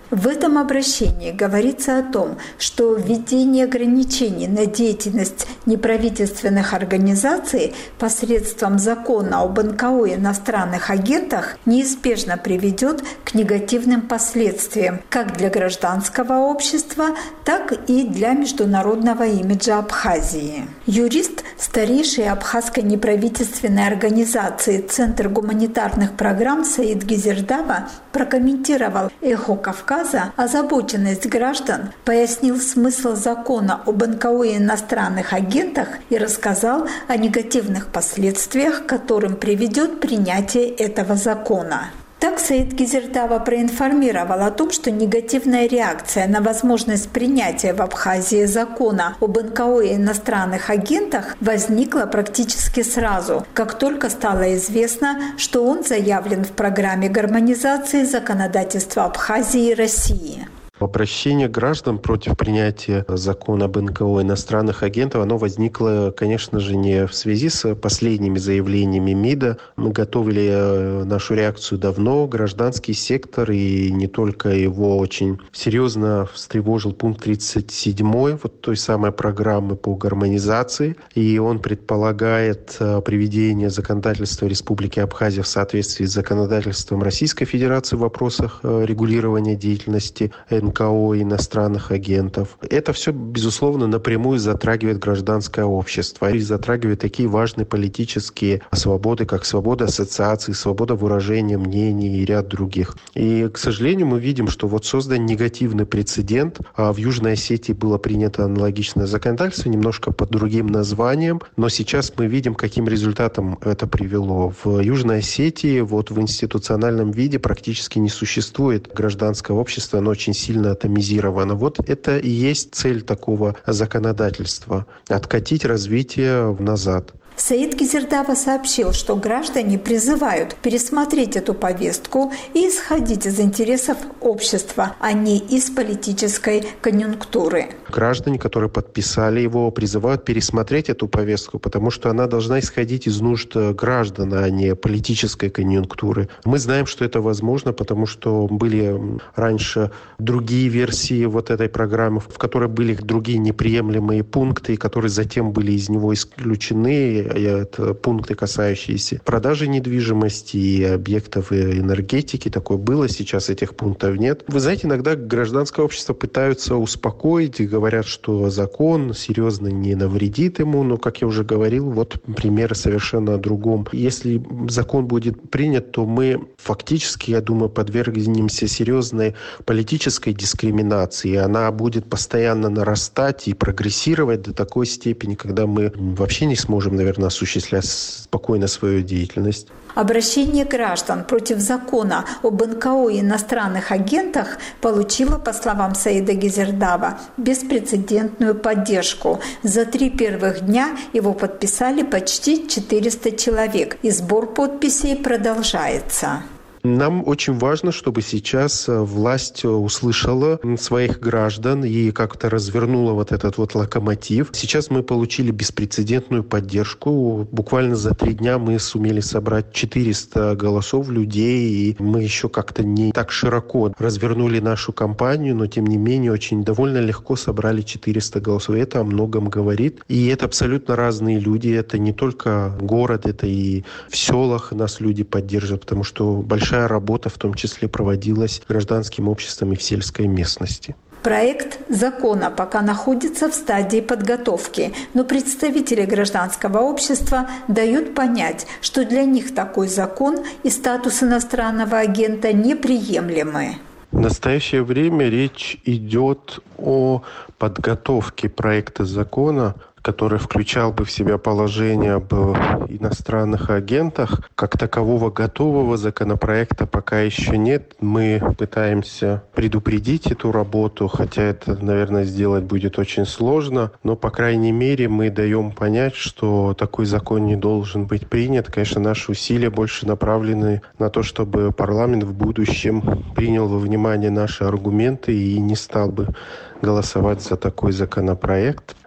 В этом обращении говорится о том, что введение ограничений на деятельность неправительственных организаций посредством закона об НКО и иностранных агентах неизбежно приведет к негативным последствиям как для гражданского общества, так и для международного имиджа Абхазии. Юрист старейшей абхазской неправительственной организации «Центр гуманитарных программ» Саид Гизердава прокомментировал «Эхо Кавказа» озабоченность граждан, пояснил смысл закона об НКО и иностранных агентах и рассказал о негативных последствиях, к которым приведет принятие этого закона. Так Саид Гизердава проинформировал о том, что негативная реакция на возможность принятия в Абхазии закона об НКО и иностранных агентах возникла практически сразу, как только стало известно, что он заявлен в программе гармонизации законодательства Абхазии и России. Обращение граждан против принятия закона об НКО иностранных агентов, оно возникло, конечно же, не в связи с последними заявлениями МИДа. Мы готовили нашу реакцию давно. Гражданский сектор, и не только его, очень серьезно встревожил пункт 37 вот той самой программы по гармонизации. И он предполагает приведение законодательства Республики Абхазия в соответствии с законодательством Российской Федерации в вопросах регулирования деятельности НКО и иностранных агентов. Это все, безусловно, напрямую затрагивает гражданское общество и затрагивает такие важные политические свободы, как свобода ассоциаций, свобода выражения мнений и ряд других. И, к сожалению, мы видим, что вот создан негативный прецедент. В Южной Осетии было принято аналогичное законодательство, немножко под другим названием, но сейчас мы видим, каким результатом это привело. В Южной Осетии вот в институциональном виде практически не существует гражданского общества, оно очень сильно атомизировано. Вот это и есть цель такого законодательства – откатить развитие назад. Саид Гизердава сообщил, что граждане призывают пересмотреть эту повестку и исходить из интересов общества, а не из политической конъюнктуры. Граждане, которые подписали его, призывают пересмотреть эту повестку, потому что она должна исходить из нужд граждан, а не политической конъюнктуры. Мы знаем, что это возможно, потому что были раньше другие версии вот этой программы, в которой были другие неприемлемые пункты, которые затем были из него исключены. Это пункты, касающиеся продажи недвижимости и объектов энергетики. Такое было, сейчас этих пунктов нет. Вы знаете, иногда гражданское общество пытаются успокоить и говорят, что закон серьезно не навредит ему. Но, как я уже говорил, вот пример совершенно о другом. Если закон будет принят, то мы фактически, я думаю, подвергнемся серьезной политической дискриминации. Она будет постоянно нарастать и прогрессировать до такой степени, когда мы вообще не сможем, наверное, осуществлять спокойно свою деятельность. Обращение граждан против закона об НКО и иностранных агентах получило, по словам Саида Гизердава, беспрецедентную поддержку. За 3 первых дня его подписали почти 400 человек, и сбор подписей продолжается. Нам очень важно, чтобы сейчас власть услышала своих граждан и как-то развернула вот этот вот локомотив. Сейчас мы получили беспрецедентную поддержку. Буквально за 3 дня мы сумели собрать 400 голосов людей, и мы еще как-то не так широко развернули нашу кампанию, но тем не менее очень довольно легко собрали 400 голосов. И это о многом говорит. И это абсолютно разные люди. Это не только город, это и в селах нас люди поддерживают, потому что большая работа в том числе проводилась гражданским обществом и в сельской местности. Проект закона пока находится в стадии подготовки, но представители гражданского общества дают понять, что для них такой закон и статус иностранного агента неприемлемы. В настоящее время речь идет о подготовке проекта закона, который включал бы в себя положение об иностранных агентах. Как такового готового законопроекта пока еще нет. Мы пытаемся предупредить эту работу, хотя это, наверное, сделать будет очень сложно. Но, по крайней мере, мы даем понять, что такой закон не должен быть принят. Конечно, наши усилия больше направлены на то, чтобы парламент в будущем принял во внимание наши аргументы и не стал бы голосовать за такой законопроект.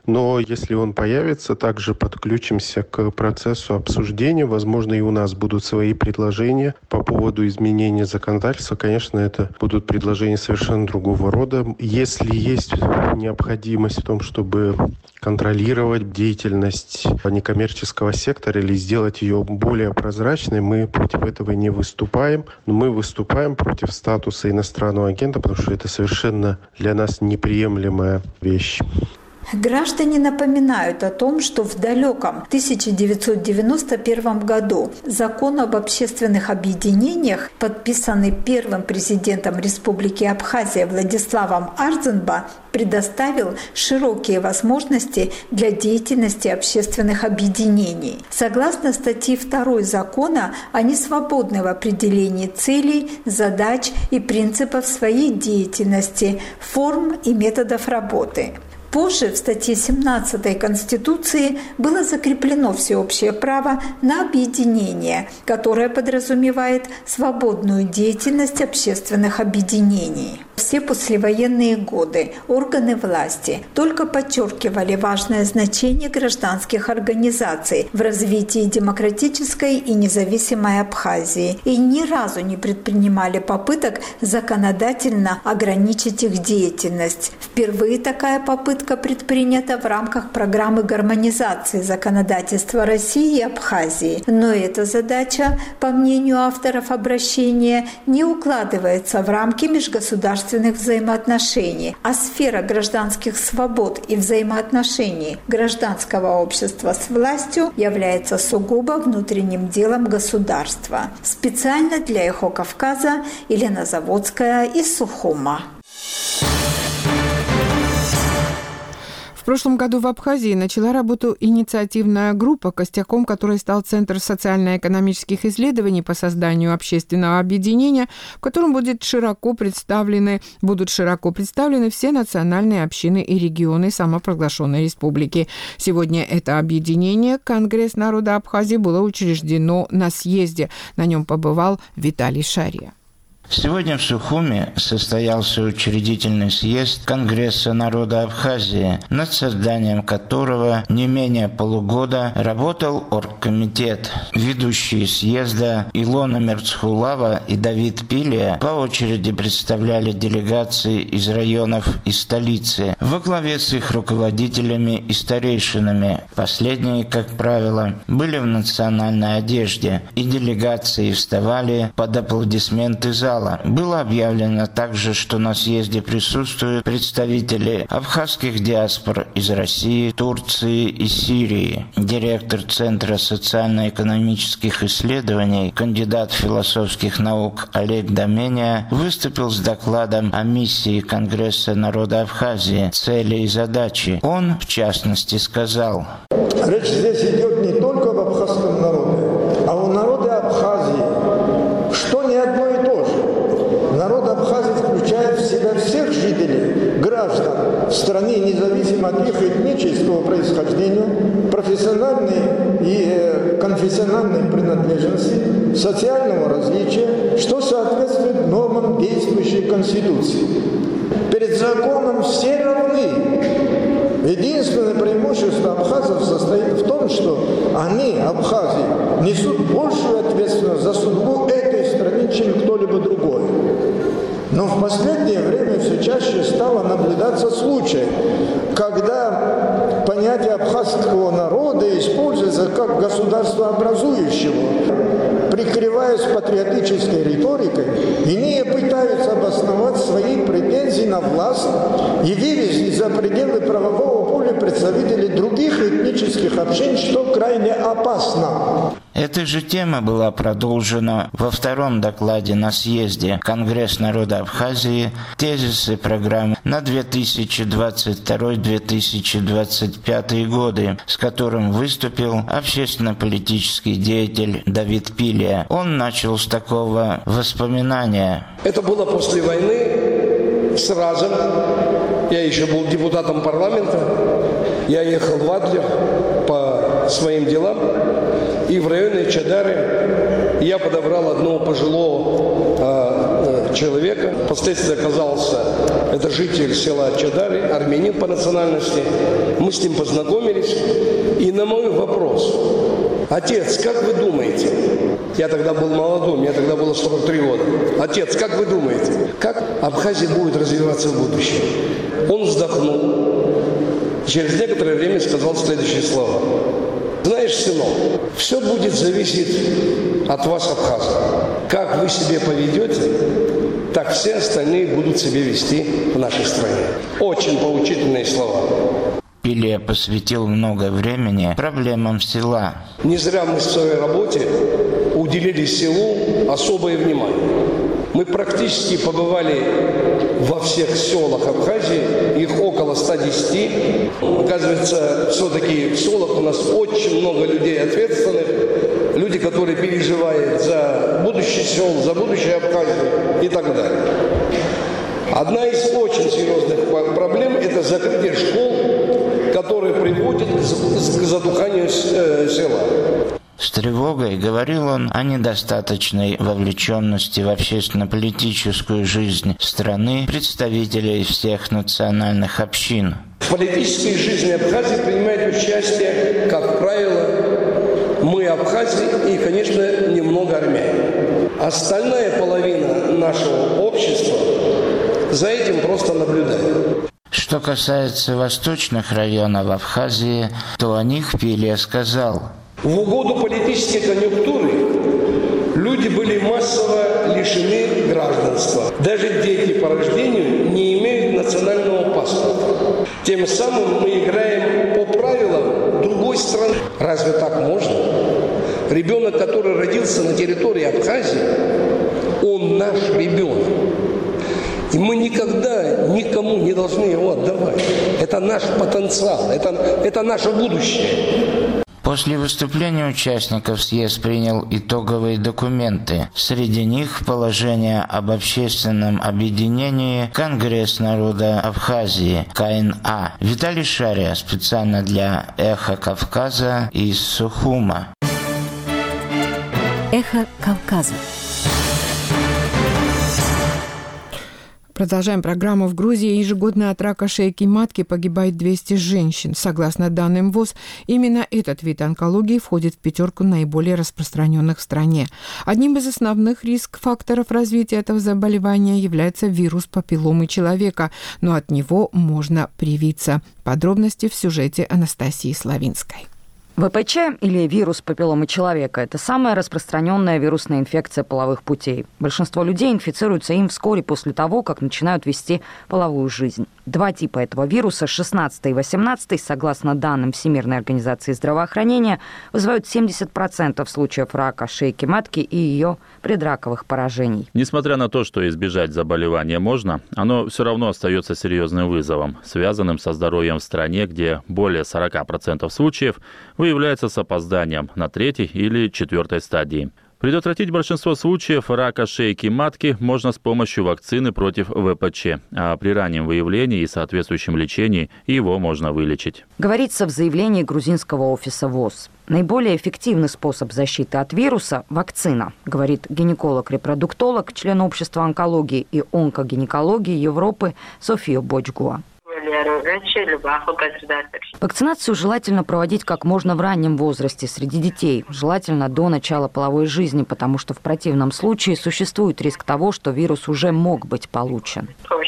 Но если он появится, также подключимся к процессу обсуждения. Возможно, и у нас будут свои предложения по поводу изменения законодательства. Конечно, это будут предложения совершенно другого рода. Если есть необходимость в том, чтобы контролировать деятельность некоммерческого сектора или сделать ее более прозрачной, мы против этого не выступаем. Но мы выступаем против статуса иностранного агента, потому что это совершенно для нас неприемлемая вещь. Граждане напоминают о том, что в далеком 1991 году закон об общественных объединениях, подписанный первым президентом Республики Абхазия Владиславом Арзенба, предоставил широкие возможности для деятельности общественных объединений. Согласно статье 2 закона, они свободны в определении целей, задач и принципов своей деятельности, форм и методов работы. Позже в статье 17 Конституции было закреплено всеобщее право на объединение, которое подразумевает свободную деятельность общественных объединений. Все послевоенные годы органы власти только подчеркивали важное значение гражданских организаций в развитии демократической и независимой Абхазии и ни разу не предпринимали попыток законодательно ограничить их деятельность. Впервые такая попытка предпринята в рамках программы гармонизации законодательства России и Абхазии. Но эта задача, по мнению авторов обращения, не укладывается в рамки межгосударственных взаимоотношений, а сфера гражданских свобод и взаимоотношений гражданского общества с властью является сугубо внутренним делом государства. Специально для «Эхо Кавказа» Елена Заводская из Сухума. В прошлом году в Абхазии начала работу инициативная группа, костяком которой стал Центр социально-экономических исследований по созданию общественного объединения, в котором будут широко представлены все национальные общины и регионы самопровозглашенной республики. Сегодня это объединение, Конгресс народа Абхазии, было учреждено на съезде. На нем побывал Виталий Шария. Сегодня в Сухуме состоялся учредительный съезд Конгресса народа Абхазии, над созданием которого не менее полугода работал оргкомитет. Ведущие съезда Илона Мерцхулава и Давид Пилия по очереди представляли делегации из районов и столицы во главе с их руководителями и старейшинами. Последние, как правило, были в национальной одежде, и делегации вставали под аплодисменты зала. Было объявлено также, что на съезде присутствуют представители абхазских диаспор из России, Турции и Сирии. Директор Центра социально-экономических исследований, кандидат философских наук Олег Домения выступил с докладом о миссии Конгресса народа Абхазии, цели и задачи. Он, в частности, сказал: речь здесь идет не только об абхазском народе, а о народе Абхазии, что не одно и то же. Народ Абхазии включает в себя всех жителей, граждан в стране, независимо от их этнического происхождения, профессиональной и конфессиональной принадлежности, социального различия, что соответствует нормам действующей Конституции. Перед законом все равны. Единственное преимущество абхазов состоит в том, что они, абхазы, несут большую ответственность за судьбу этой страны, чем кто-либо другой. Но в последнее время все чаще стало наблюдаться случай, когда понятие абхазского народа используется как государствообразующего, прикрываясь патриотической риторикой, иные пытаются обосновать свои претензии на власть и вывести за пределы правового поля представителей других этнических общин, что крайне опасно. Эта же тема была продолжена во втором докладе на съезде Конгресс народа Абхазии «Тезисы программы на 2022-2025 годы», с которым выступил общественно-политический деятель Давид Пилия. Он начал с такого воспоминания. Это было после войны, сразу. Я еще был депутатом парламента. Я ехал в Адлер по своим делам. И в районе Чадары я подобрал одного пожилого человека. Впоследствии оказался это житель села Чадари, армянин по национальности. Мы с ним познакомились. И на мой вопрос: отец, как вы думаете? Я тогда был молодым, мне тогда было 43 года. Отец, как вы думаете, как Абхазия будет развиваться в будущем? Он вздохнул. Через некоторое время сказал следующие слова. Знаешь, сынок, все будет зависеть от вас, абхазов. Как вы себя поведете, так все остальные будут себя вести в нашей стране. Очень поучительные слова. Пеле посвятил много времени проблемам села. Не зря мы в своей работе уделили селу особое внимание. Мы практически побывали во всех селах Абхазии, их около 110. Оказывается, все-таки в селах у нас очень много людей ответственных, люди, которые переживают за будущее сел, за будущее Абхазии и так далее. Одна из очень серьезных проблем – это закрытие школ, которые приводят к затуханию села. С тревогой говорил он о недостаточной вовлеченности в общественно-политическую жизнь страны представителей всех национальных общин. В политической жизни Абхазии принимают участие, как правило, мы, абхазы, и, конечно, немного армяне. Остальная половина нашего общества за этим просто наблюдает. Что касается восточных районов Абхазии, то о них Пеле сказал: в угоду политической конъюнктуры люди были массово лишены гражданства. Даже дети по рождению не имеют национального паспорта. Тем самым мы играем по правилам другой страны. Разве так можно? Ребенок, который родился на территории Абхазии, он наш ребенок. И мы никогда никому не должны его отдавать. Это наш потенциал, это наше будущее. После выступления участников съезд принял итоговые документы. Среди них положение об общественном объединении «Конгресс народа Абхазии» КНА. Виталий Шария специально для «Эхо Кавказа» из Сухума. «Эхо Кавказа». Продолжаем программу. В Грузии ежегодно от рака шейки матки погибает 200 женщин. Согласно данным ВОЗ, именно этот вид онкологии входит в пятерку наиболее распространенных в стране. Одним из основных риск-факторов развития этого заболевания является вирус папилломы человека, но от него можно привиться. Подробности в сюжете Анастасии Славинской. ВПЧ или вирус папилломы человека – это самая распространенная вирусная инфекция половых путей. Большинство людей инфицируются им вскоре после того, как начинают вести половую жизнь. Два типа этого вируса, 16 и 18, согласно данным Всемирной организации здравоохранения, вызывают 70% случаев рака шейки матки и ее предраковых поражений. Несмотря на то, что избежать заболевания можно, оно все равно остается серьезным вызовом, связанным со здоровьем в стране, где более 40% случаев выявляется с опозданием на 3-й или 4-й стадии. Предотвратить большинство случаев рака шейки матки можно с помощью вакцины против ВПЧ, а при раннем выявлении и соответствующем лечении его можно вылечить. Говорится в заявлении грузинского офиса ВОЗ. Наиболее эффективный способ защиты от вируса – вакцина, говорит гинеколог-репродуктолог, член общества онкологии и онкогинекологии Европы София Бочгуа. Вакцинацию желательно проводить как можно в раннем возрасте среди детей, желательно до начала половой жизни, потому что в противном случае существует риск того, что вирус уже мог быть получен.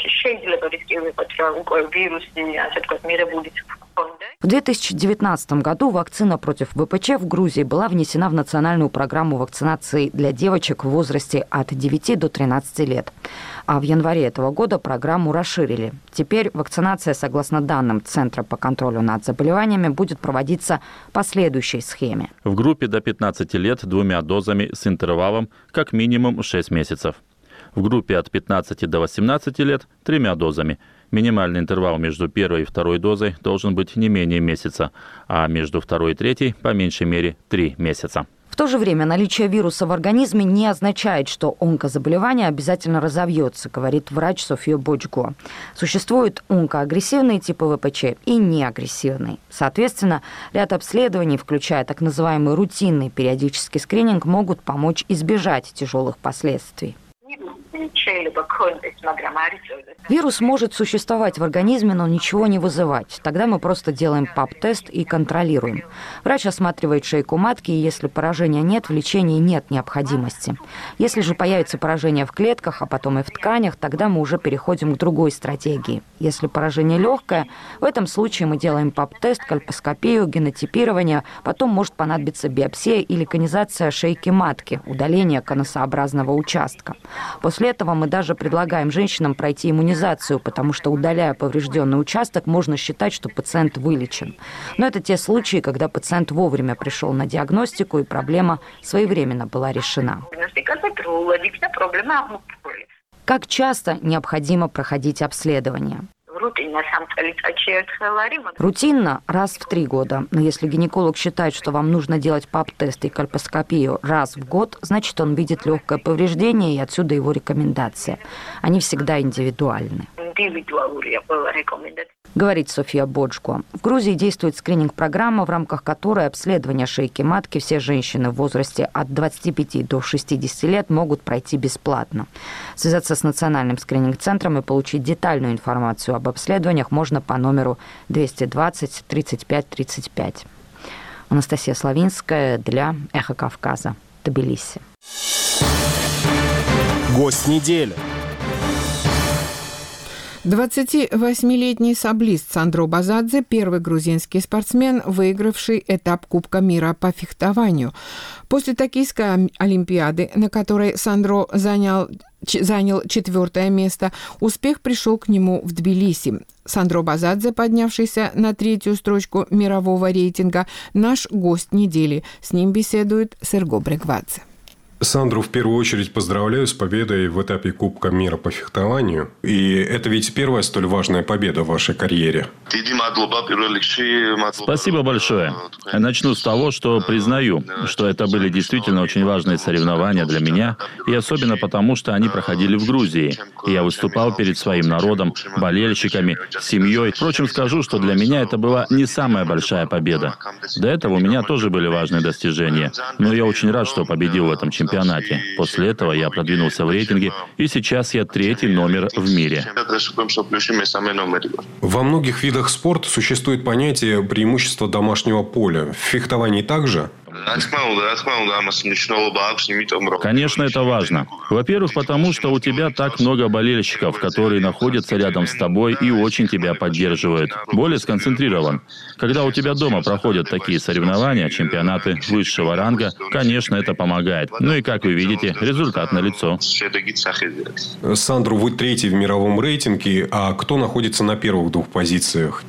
В 2019 году вакцина против ВПЧ в Грузии была внесена в национальную программу вакцинации для девочек в возрасте от 9 до 13 лет. А в январе этого года программу расширили. Теперь вакцинация, согласно данным Центра по контролю над заболеваниями, будет проводиться по следующей схеме. В группе до 15 лет 2 дозами с интервалом как минимум 6 месяцев. В группе от 15 до 18 лет 3 дозами. Минимальный интервал между первой и второй дозой должен быть не менее месяца, а между второй и третьей по меньшей мере 3 месяца. В то же время наличие вируса в организме не означает, что онкозаболевание обязательно разовьется, говорит врач София Бочгуа. Существуют онкоагрессивные типы ВПЧ и неагрессивные. Соответственно, ряд обследований, включая так называемый рутинный периодический скрининг, могут помочь избежать тяжелых последствий. Вирус может существовать в организме, но ничего не вызывать. Тогда мы просто делаем ПАП-тест и контролируем. Врач осматривает шейку матки, и если поражения нет, в лечении нет необходимости. Если же появится поражение в клетках, а потом и в тканях, тогда мы уже переходим к другой стратегии. Если поражение легкое, в этом случае мы делаем ПАП-тест, кольпоскопию, генотипирование, потом может понадобиться биопсия или конизация шейки матки, удаление конусообразного участка. После этого мы даже предлагаем женщинам пройти иммунизацию, потому что, удаляя поврежденный участок, можно считать, что пациент вылечен. Но это те случаи, когда пациент вовремя пришел на диагностику и проблема своевременно была решена. Как часто необходимо проходить обследование? Рутинно раз в 3 года. Но если гинеколог считает, что вам нужно делать ПАП-тест и кольпоскопию раз в год, значит, он видит легкое повреждение, и отсюда его рекомендация. Они всегда индивидуальны. Говорит София Боджко. В Грузии действует скрининг-программа, в рамках которой обследование шейки матки все женщины в возрасте от 25 до 60 лет могут пройти бесплатно. Связаться с национальным скрининг-центром и получить детальную информацию об обследованиях можно по номеру 220 35 35. Анастасия Славинская для «Эхо Кавказа», Тбилиси. Гость недели. 28-летний саблист Сандро Базадзе – первый грузинский спортсмен, выигравший этап Кубка мира по фехтованию. После Токийской Олимпиады, на которой Сандро занял 4-е место, успех пришел к нему в Тбилиси. Сандро Базадзе, поднявшийся на 3-ю строчку мирового рейтинга, наш гость недели. С ним беседует Серго Брегвадзе. Сандру в первую очередь поздравляю с победой в этапе Кубка мира по фехтованию. И это ведь первая столь важная победа в вашей карьере. Спасибо большое. Начну с того, что признаю, что это были действительно очень важные соревнования для меня, и особенно потому, что они проходили в Грузии. Я выступал перед своим народом, болельщиками, семьей. Впрочем, скажу, что для меня это была не самая большая победа. До этого у меня тоже были важные достижения, но я очень рад, что победил в этом чемпионате. После этого я продвинулся в рейтинге, и сейчас я 3-й номер в мире. Во многих видах спорта существует понятие преимущества домашнего поля. В фехтовании также? Конечно, это важно. Во-первых, потому что у тебя так много болельщиков, которые находятся рядом с тобой и очень тебя поддерживают. Более сконцентрирован. Когда у тебя дома проходят такие соревнования, чемпионаты высшего ранга, конечно, это помогает. Ну и, как вы видите, результат налицо. Сандро, вы 3-й в мировом рейтинге, а кто находится на первых 2 позициях?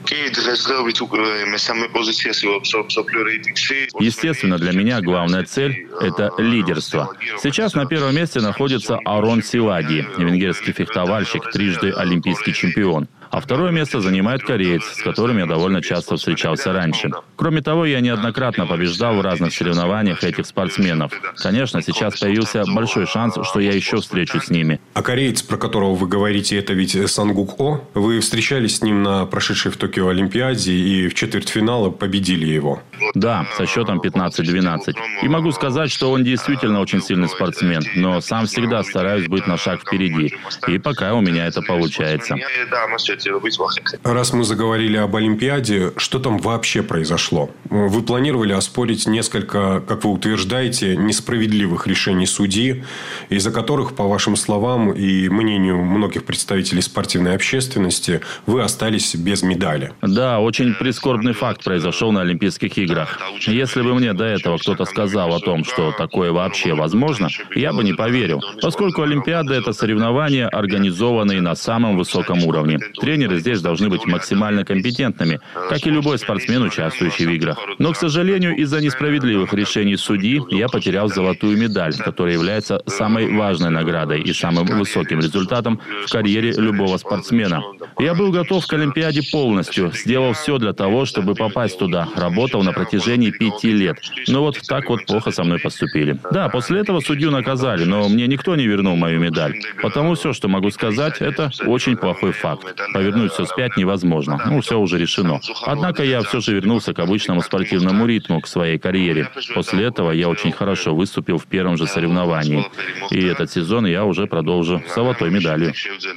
Естественно, для меня главная цель – это лидерство. Сейчас на 1-м месте находится Арон Силади, венгерский фехтовальщик, 3-й олимпийский чемпион. А 2-е место занимает кореец, с которым я довольно часто встречался раньше. Кроме того, я неоднократно побеждал в разных соревнованиях этих спортсменов. Конечно, сейчас появился большой шанс, что я еще встречусь с ними. А кореец, про которого вы говорите, это ведь Сангук О? Вы встречались с ним на прошедшей в Токио Олимпиаде и в четвертьфинала победили его. Да, со счетом 15-12. И могу сказать, что он действительно очень сильный спортсмен, но сам всегда стараюсь быть на шаг впереди. И пока у меня это получается. Раз мы заговорили об Олимпиаде, что там вообще произошло? Вы планировали оспорить несколько, как вы утверждаете, несправедливых решений судьи, из-за которых, по вашим словам и мнению многих представителей спортивной общественности, вы остались без медали. Да, очень прискорбный факт произошел на Олимпийских играх. Если бы мне до этого кто-то сказал о том, что такое вообще возможно, я бы не поверил, поскольку Олимпиада – это соревнования, организованные на самом высоком уровне. Тренеры здесь должны быть максимально компетентными, как и любой спортсмен, участвующий в играх. Но, к сожалению, из-за несправедливых решений судьи я потерял золотую медаль, которая является самой важной наградой и самым высоким результатом в карьере любого спортсмена. Я был готов к Олимпиаде полностью, сделал все для того, чтобы попасть туда, работал на протяжении 5 лет. Но вот так вот плохо со мной поступили. Да, после этого судью наказали, но мне никто не вернул мою медаль. Потому все, что могу сказать, это очень плохой факт. Повернуть все вспять невозможно. Все уже решено. Однако я все же вернулся к обычному спортивному ритму, к своей карьере. После этого я очень хорошо выступил в первом же соревновании. И этот сезон я уже продолжу с золотой медалью.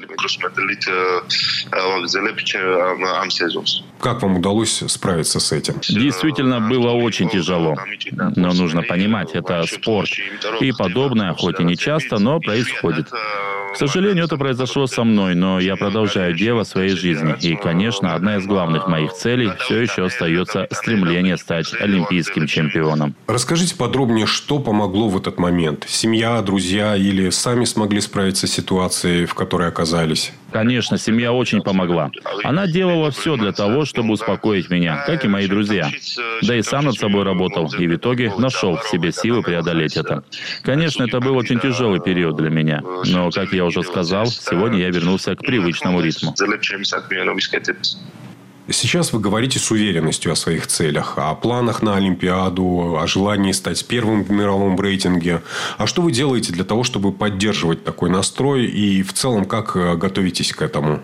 Как вам удалось справиться с этим? Действительно, было очень тяжело. Но нужно понимать, это спорт. И подобное, хоть и не часто, но происходит. К сожалению, это произошло со мной, но я продолжаю дело своей жизни. И, конечно, одна из главных моих целей все еще остается стремление стать олимпийским чемпионом. Расскажите подробнее, что помогло в этот момент? Семья, друзья или сами смогли справиться с ситуацией, в которой оказались? Конечно, семья очень помогла. Она делала все для того, чтобы успокоить меня, как и мои друзья. Да и сам над собой работал, и в итоге нашел в себе силы преодолеть это. Конечно, это был очень тяжелый период для меня. Но, как я уже сказал, сегодня я вернулся к привычному ритму. Сейчас вы говорите с уверенностью о своих целях, о планах на Олимпиаду, о желании стать первым в мировом рейтинге. А что вы делаете для того, чтобы поддерживать такой настрой и в целом как готовитесь к этому?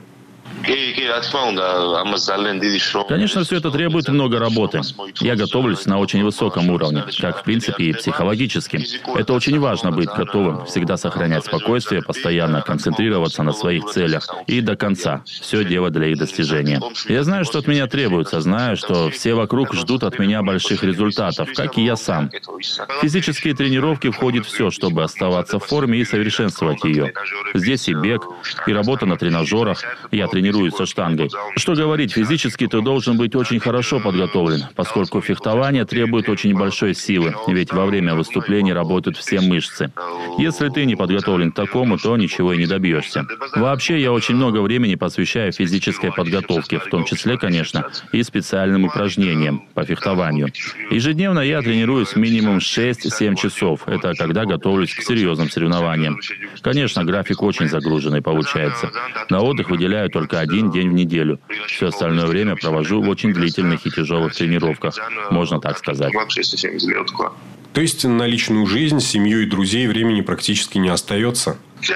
Конечно, все это требует много работы. Я готовлюсь на очень высоком уровне, как в принципе и психологически. Это очень важно быть готовым, всегда сохранять спокойствие, постоянно концентрироваться на своих целях и до конца все делать для их достижения. Я знаю, что от меня требуется, знаю, что все вокруг ждут от меня больших результатов, как и я сам. В физические тренировки входит все, чтобы оставаться в форме и совершенствовать ее. Здесь и бег, и работа на тренажерах. Я тренируюсь со штангой. Что говорить, физически ты должен быть очень хорошо подготовлен, поскольку фехтование требует очень большой силы, ведь во время выступления работают все мышцы. Если ты не подготовлен к такому, то ничего и не добьешься. Вообще, я очень много времени посвящаю физической подготовке, в том числе, конечно, и специальным упражнениям по фехтованию. Ежедневно я тренируюсь минимум 6-7 часов. Это когда готовлюсь к серьезным соревнованиям. Конечно, график очень загруженный получается. На отдых выделяю только 1 день в неделю. Все остальное время провожу в очень длительных и тяжелых тренировках, можно так сказать. То есть на личную жизнь, семью и друзей времени практически не остается?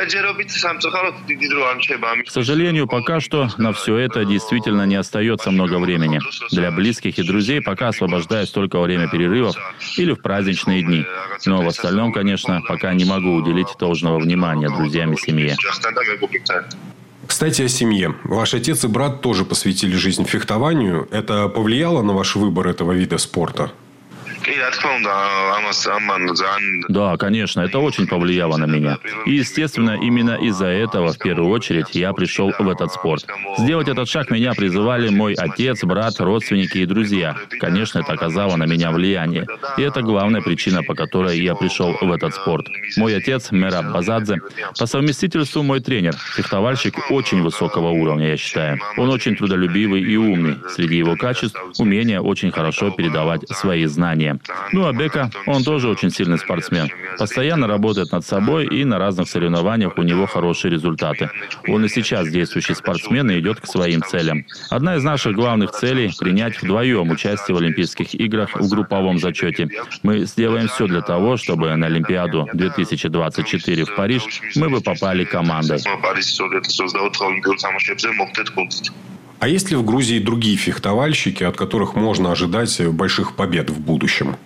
К сожалению, пока что на все это действительно не остается много времени. Для близких и друзей пока освобождаюсь только во время перерывов или в праздничные дни. Но в остальном, конечно, пока не могу уделить должного внимания друзьям и семье. Кстати, о семье. Ваш отец и брат тоже посвятили жизнь фехтованию. Это повлияло на ваш выбор этого вида спорта? Да, конечно, это очень повлияло на меня. И, естественно, именно из-за этого, в первую очередь, я пришел в этот спорт. Сделать этот шаг меня призывали мой отец, брат, родственники и друзья. Конечно, это оказало на меня влияние. И это главная причина, по которой я пришел в этот спорт. Мой отец, Мераб Базадзе, по совместительству мой тренер, фехтовальщик очень высокого уровня, я считаю. Он очень трудолюбивый и умный. Среди его качеств – умение очень хорошо передавать свои знания. Ну а Бека, он тоже очень сильный спортсмен. Постоянно работает над собой, и на разных соревнованиях у него хорошие результаты. Он и сейчас действующий спортсмен и идет к своим целям. Одна из наших главных целей – принять вдвоем участие в Олимпийских играх в групповом зачете. Мы сделаем все для того, чтобы на Олимпиаду 2024 в Париж мы бы попали командой. А есть ли в Грузии другие фехтовальщики, от которых можно ожидать больших побед в будущем?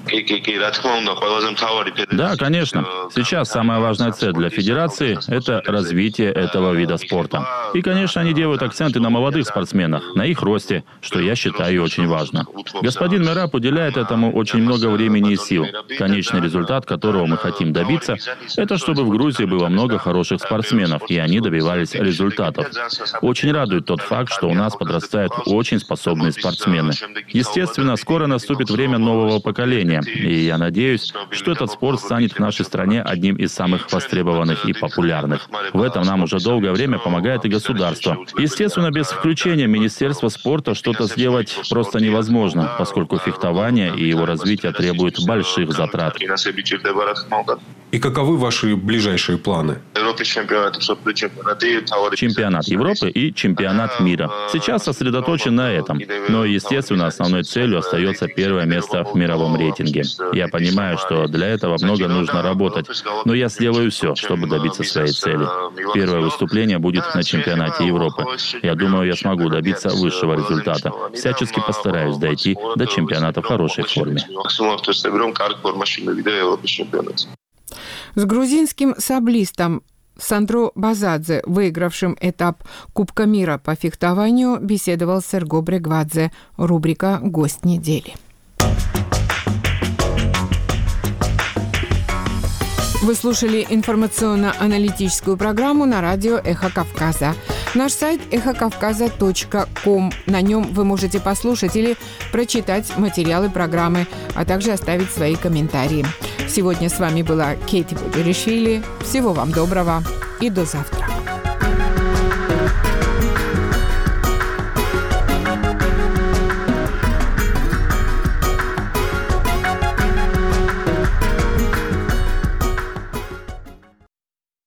Да, конечно. Сейчас самая важная цель для федерации – это развитие этого вида спорта. И, конечно, они делают акценты на молодых спортсменах, на их росте, что я считаю очень важно. Господин Мераб уделяет этому очень много времени и сил. Конечный результат, которого мы хотим добиться, это чтобы в Грузии было много хороших спортсменов, и они добивались результатов. Очень радует тот факт, что у нас подрастают очень способные спортсмены. Естественно, скоро наступит время нового поколения. И я надеюсь, что этот спорт станет в нашей стране одним из самых востребованных и популярных. В этом нам уже долгое время помогает и государство. Естественно, без включения Министерства спорта что-то сделать просто невозможно, поскольку фехтование и его развитие требует больших затрат. И каковы ваши ближайшие планы? Чемпионат Европы и чемпионат мира. Сейчас сосредоточен на этом. Но, естественно, основной целью остается первое место в мировом рейтинге. Я понимаю, что для этого много нужно работать, но я сделаю все, чтобы добиться своей цели. Первое выступление будет на чемпионате Европы. Я думаю, я смогу добиться высшего результата. Всячески постараюсь дойти до чемпионата в хорошей форме. С грузинским саблистом Сандро Базадзе, выигравшим этап Кубка мира по фехтованию, беседовал Серго Брегвадзе. Рубрика «Гость недели». Вы слушали информационно-аналитическую программу на радио «Эхо Кавказа». Наш сайт эхокавказа.ком. На нем вы можете послушать или прочитать материалы программы, а также оставить свои комментарии. Сегодня с вами была Кейти Будеришвили. Всего вам доброго и до завтра.